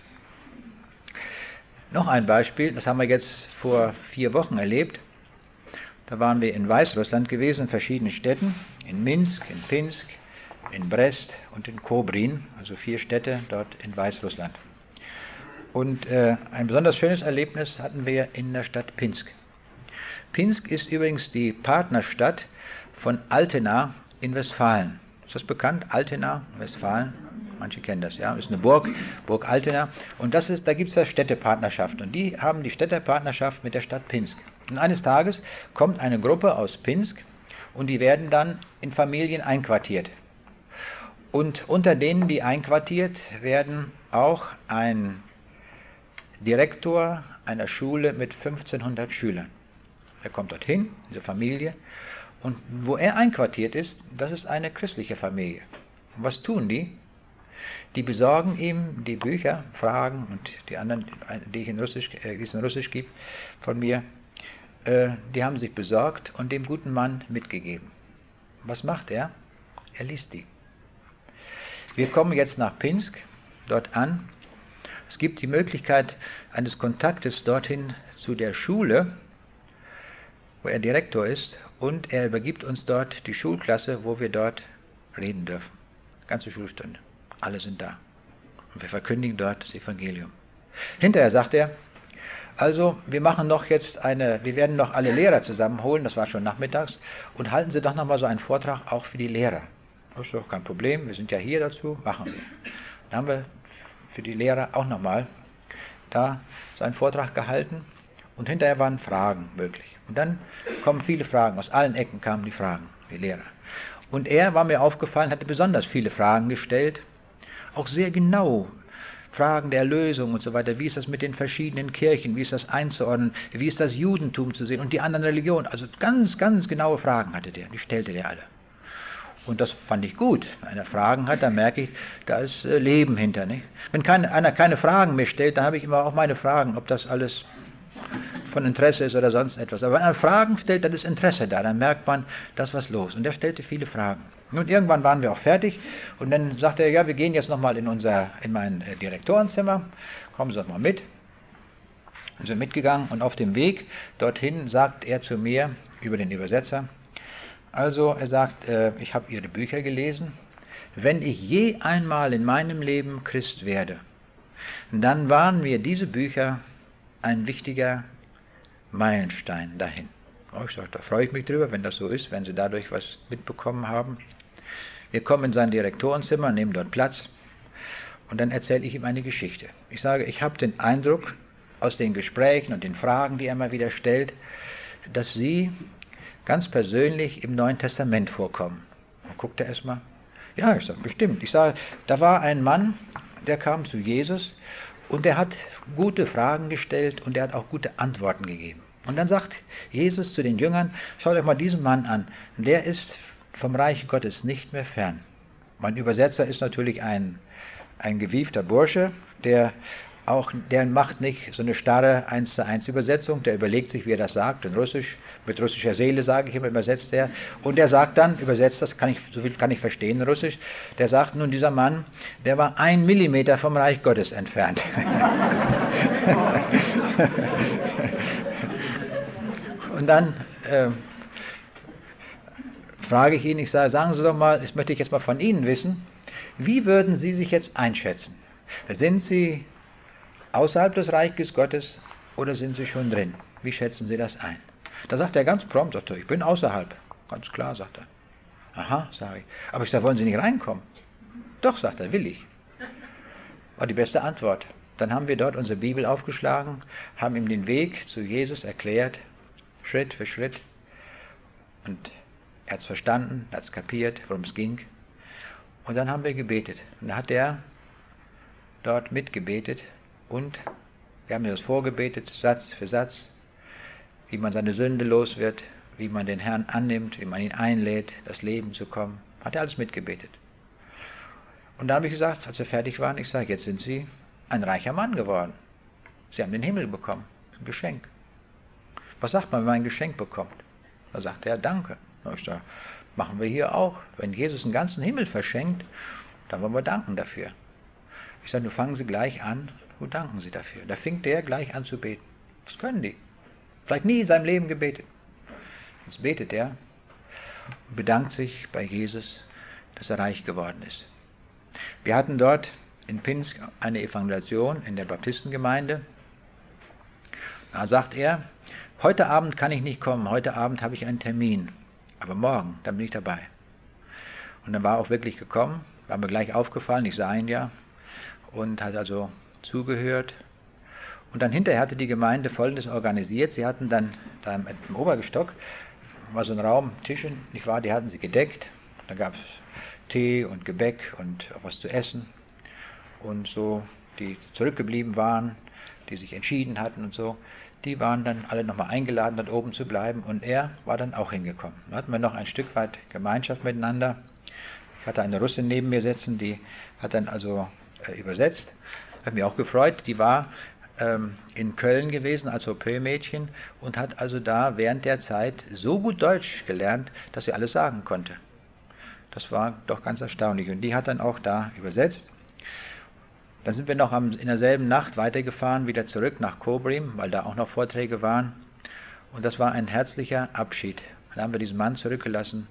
Noch ein Beispiel, das haben wir jetzt vor 4 Wochen erlebt. Da waren wir in Weißrussland gewesen, in verschiedenen Städten, in Minsk, in Pinsk, in Brest und in Kobrin, also 4 Städte dort in Weißrussland. Und ein besonders schönes Erlebnis hatten wir in der Stadt Pinsk. Pinsk ist übrigens die Partnerstadt von Altena in Westfalen. Ist das bekannt? Altena, Westfalen? Manche kennen das, ja. Ist eine Burg, Burg Altena. Und da gibt es ja Städtepartnerschaft. Und die haben die Städtepartnerschaft mit der Stadt Pinsk. Und eines Tages kommt eine Gruppe aus Pinsk und die werden dann in Familien einquartiert. Und unter denen, die einquartiert werden, auch ein Direktor einer Schule mit 1500 Schülern. Er kommt dorthin, diese Familie, und wo er einquartiert ist, das ist eine christliche Familie. Und was tun die? Die besorgen ihm die Bücher, Fragen und die anderen, die es in Russisch gibt, von mir, die haben sich besorgt und dem guten Mann mitgegeben. Was macht er? Er liest die. Wir kommen jetzt nach Pinsk, dort an. Es gibt die Möglichkeit eines Kontaktes dorthin zu der Schule, wo er Direktor ist, und er übergibt uns dort die Schulklasse, wo wir dort reden dürfen. Ganze Schulstunde. Alle sind da. Und wir verkündigen dort das Evangelium. Hinterher sagt er, also wir werden noch alle Lehrer zusammenholen, das war schon nachmittags, und halten Sie doch nochmal so einen Vortrag auch für die Lehrer. Das ist doch kein Problem, wir sind ja hier dazu, machen wir. Dann haben wir für die Lehrer auch nochmal da so einen Vortrag gehalten und hinterher waren Fragen möglich. Und dann kommen viele Fragen, aus allen Ecken kamen die Fragen, die Lehrer. Und er, war mir aufgefallen, hatte besonders viele Fragen gestellt, auch sehr genau, Fragen der Erlösung und so weiter, wie ist das mit den verschiedenen Kirchen, wie ist das einzuordnen, wie ist das Judentum zu sehen und die anderen Religionen, also ganz, ganz genaue Fragen hatte der, die stellte der alle. Und das fand ich gut. Wenn er Fragen hat, dann merke ich, da ist Leben hinter. Nicht? Wenn einer keine Fragen mehr stellt, dann habe ich immer auch meine Fragen, ob das alles von Interesse ist oder sonst etwas. Aber wenn er Fragen stellt, dann ist Interesse da, dann merkt man, da ist was los. Und er stellte viele Fragen. Und irgendwann waren wir auch fertig und dann sagte er, ja, wir gehen jetzt nochmal in mein Direktorenzimmer, kommen Sie doch mal mit. Wir sind mitgegangen und auf dem Weg dorthin sagt er zu mir über den Übersetzer, also er sagt, ich habe Ihre Bücher gelesen, wenn ich je einmal in meinem Leben Christ werde, dann waren mir diese Bücher ein wichtiger Meilenstein dahin. Ich sage, da freue ich mich drüber, wenn das so ist, wenn Sie dadurch was mitbekommen haben. Wir kommen in sein Direktorenzimmer, nehmen dort Platz und dann erzähle ich ihm eine Geschichte. Ich sage, ich habe den Eindruck aus den Gesprächen und den Fragen, die er immer wieder stellt, dass Sie ganz persönlich im Neuen Testament vorkommen. Dann guckt er erstmal, ja, ich sage, bestimmt. Ich sage, da war ein Mann, der kam zu Jesus Und er hat gute Fragen gestellt und er hat auch gute Antworten gegeben. Und dann sagt Jesus zu den Jüngern, schaut euch mal diesen Mann an, der ist vom Reich Gottes nicht mehr fern. Mein Übersetzer ist natürlich ein gewiefter Bursche, der macht nicht so eine starre 1:1 Übersetzung, der überlegt sich, wie er das sagt, in Russisch, mit russischer Seele sage ich immer, übersetzt er, und der sagt dann, übersetzt das, so viel kann ich verstehen in Russisch, der sagt, nun dieser Mann, der war 1 Millimeter vom Reich Gottes entfernt. Und dann frage ich ihn, ich sage, sagen Sie doch mal, das möchte ich jetzt mal von Ihnen wissen, wie würden Sie sich jetzt einschätzen? Sind Sie außerhalb des Reiches Gottes oder sind Sie schon drin? Wie schätzen Sie das ein? Da sagt er ganz prompt, sagt er, ich bin außerhalb. Ganz klar, sagt er. Aha, sage ich. Aber ich sage, wollen Sie nicht reinkommen? Doch, sagt er, will ich. War die beste Antwort. Dann haben wir dort unsere Bibel aufgeschlagen, haben ihm den Weg zu Jesus erklärt, Schritt für Schritt. Und er hat es verstanden, er hat es kapiert, worum es ging. Und dann haben wir gebetet. Und da hat er dort mitgebetet und wir haben ihm das vorgebetet, Satz für Satz, wie man seine Sünde los wird, wie man den Herrn annimmt, wie man ihn einlädt, das Leben zu kommen. Hat er alles mitgebetet. Und dann habe ich gesagt, als wir fertig waren, ich sage, jetzt sind Sie ein reicher Mann geworden. Sie haben den Himmel bekommen. Ein Geschenk. Was sagt man, wenn man ein Geschenk bekommt? Da sagt er, danke. Ich sage, machen wir hier auch. Wenn Jesus einen ganzen Himmel verschenkt, dann wollen wir danken dafür. Ich sage, nun fangen Sie gleich an, wo danken Sie dafür? Da fing der gleich an zu beten. Das können die. Vielleicht nie in seinem Leben gebetet. Jetzt betet er und bedankt sich bei Jesus, dass er reich geworden ist. Wir hatten dort in Pinsk eine Evangelisation in der Baptistengemeinde. Da sagt er, heute Abend kann ich nicht kommen, heute Abend habe ich einen Termin, aber morgen, dann bin ich dabei. Und dann war er auch wirklich gekommen, war mir gleich aufgefallen, ich sah ihn ja, und hat also zugehört. Und dann hinterher hatte die Gemeinde Folgendes organisiert, sie hatten dann da im Obergestock, war so ein Raum, Tische, nicht wahr, die hatten sie gedeckt, da gab es Tee und Gebäck und auch was zu essen. Und so, die zurückgeblieben waren, die sich entschieden hatten und so, die waren dann alle nochmal eingeladen, dort oben zu bleiben. Und er war dann auch hingekommen. Da hatten wir noch ein Stück weit Gemeinschaft miteinander. Ich hatte eine Russin neben mir sitzen, die hat dann also übersetzt. Hat mich auch gefreut. Die war in Köln gewesen als Au-pair-Mädchen und hat also da während der Zeit so gut Deutsch gelernt, dass sie alles sagen konnte. Das war doch ganz erstaunlich. Und die hat dann auch da übersetzt. Dann sind wir noch in derselben Nacht weitergefahren, wieder zurück nach Kobrim, weil da auch noch Vorträge waren. Und das war ein herzlicher Abschied. Dann haben wir diesen Mann zurückgelassen,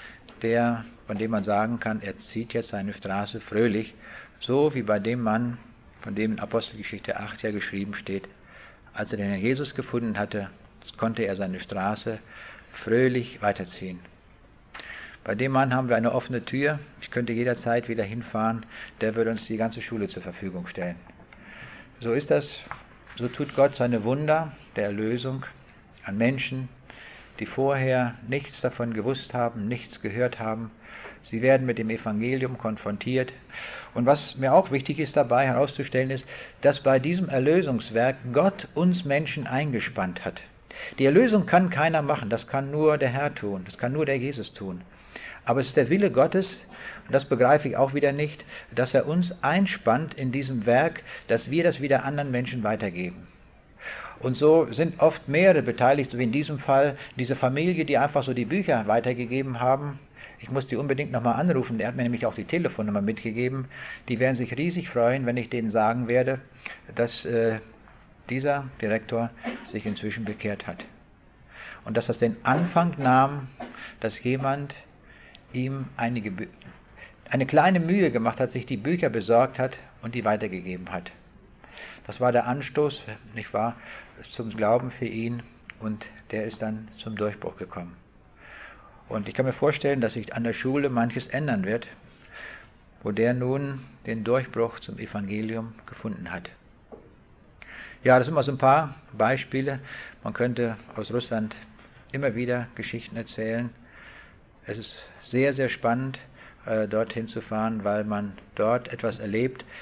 von dem man sagen kann, er zieht jetzt seine Straße fröhlich, so wie bei dem Mann, von dem in Apostelgeschichte 8 ja geschrieben steht. Als er den Herrn Jesus gefunden hatte, konnte er seine Straße fröhlich weiterziehen. Bei dem Mann haben wir eine offene Tür. Ich könnte jederzeit wieder hinfahren. Der würde uns die ganze Schule zur Verfügung stellen. So ist das. So tut Gott seine Wunder der Erlösung an Menschen, die vorher nichts davon gewusst haben, nichts gehört haben. Sie werden mit dem Evangelium konfrontiert. Und was mir auch wichtig ist dabei herauszustellen ist, dass bei diesem Erlösungswerk Gott uns Menschen eingespannt hat. Die Erlösung kann keiner machen. Das kann nur der Herr tun. Das kann nur der Jesus tun. Aber es ist der Wille Gottes, und das begreife ich auch wieder nicht, dass er uns einspannt in diesem Werk, dass wir das wieder anderen Menschen weitergeben. Und so sind oft mehrere beteiligt, so wie in diesem Fall diese Familie, die einfach so die Bücher weitergegeben haben. Ich muss die unbedingt nochmal anrufen, der hat mir nämlich auch die Telefonnummer mitgegeben. Die werden sich riesig freuen, wenn ich denen sagen werde, dass dieser Direktor sich inzwischen bekehrt hat. Und dass das den Anfang nahm, dass jemand ihm eine kleine Mühe gemacht hat, sich die Bücher besorgt hat und die weitergegeben hat. Das war der Anstoß, nicht wahr, zum Glauben für ihn und der ist dann zum Durchbruch gekommen. Und ich kann mir vorstellen, dass sich an der Schule manches ändern wird, wo der nun den Durchbruch zum Evangelium gefunden hat. Ja, das sind mal so ein paar Beispiele. Man könnte aus Russland immer wieder Geschichten erzählen. Es ist sehr, sehr spannend, dorthin zu fahren, weil man dort etwas erlebt,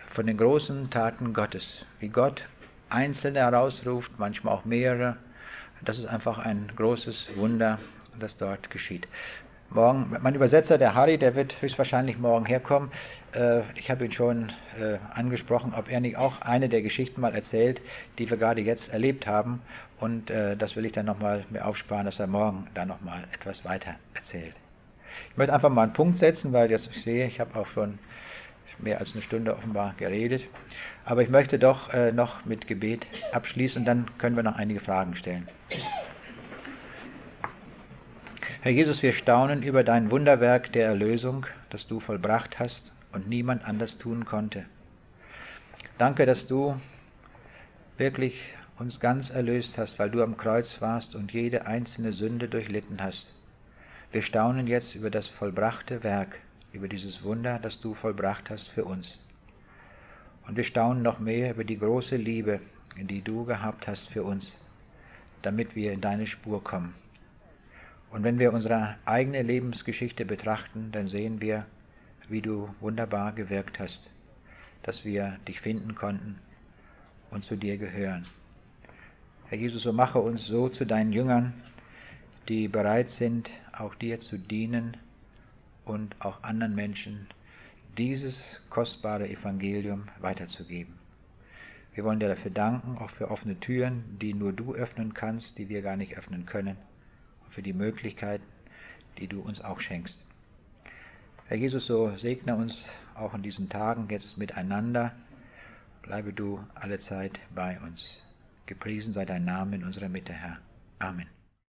von den großen Taten Gottes, wie Gott Einzelne herausruft, manchmal auch mehrere. Das ist einfach ein großes Wunder, das dort geschieht. Morgen, mein Übersetzer, der Harry, der wird höchstwahrscheinlich morgen herkommen. Ich habe ihn schon angesprochen, ob er nicht auch eine der Geschichten mal erzählt, die wir gerade jetzt erlebt haben. Und das will ich dann nochmal mir aufsparen, dass er morgen dann nochmal etwas weiter erzählt. Ich möchte einfach mal einen Punkt setzen, weil jetzt ich sehe, ich habe auch schon mehr als eine Stunde offenbar geredet. Aber ich möchte doch noch mit Gebet abschließen und dann können wir noch einige Fragen stellen. Herr Jesus, wir staunen über dein Wunderwerk der Erlösung, das du vollbracht hast und niemand anders tun konnte. Danke, dass du wirklich uns ganz erlöst hast, weil du am Kreuz warst und jede einzelne Sünde durchlitten hast. Wir staunen jetzt über das vollbrachte Werk, über dieses Wunder, das du vollbracht hast für uns. Und wir staunen noch mehr über die große Liebe, die du gehabt hast für uns, damit wir in deine Spur kommen. Und wenn wir unsere eigene Lebensgeschichte betrachten, dann sehen wir, wie du wunderbar gewirkt hast, dass wir dich finden konnten und zu dir gehören. Herr Jesus, so mache uns so zu deinen Jüngern, die bereit sind, auch dir zu dienen und auch anderen Menschen dieses kostbare Evangelium weiterzugeben. Wir wollen dir dafür danken, auch für offene Türen, die nur du öffnen kannst, die wir gar nicht öffnen können, und für die Möglichkeiten, die du uns auch schenkst. Herr Jesus, so segne uns auch in diesen Tagen jetzt miteinander. Bleibe du allezeit bei uns. Gepriesen sei dein Name in unserer Mitte, Herr. Amen.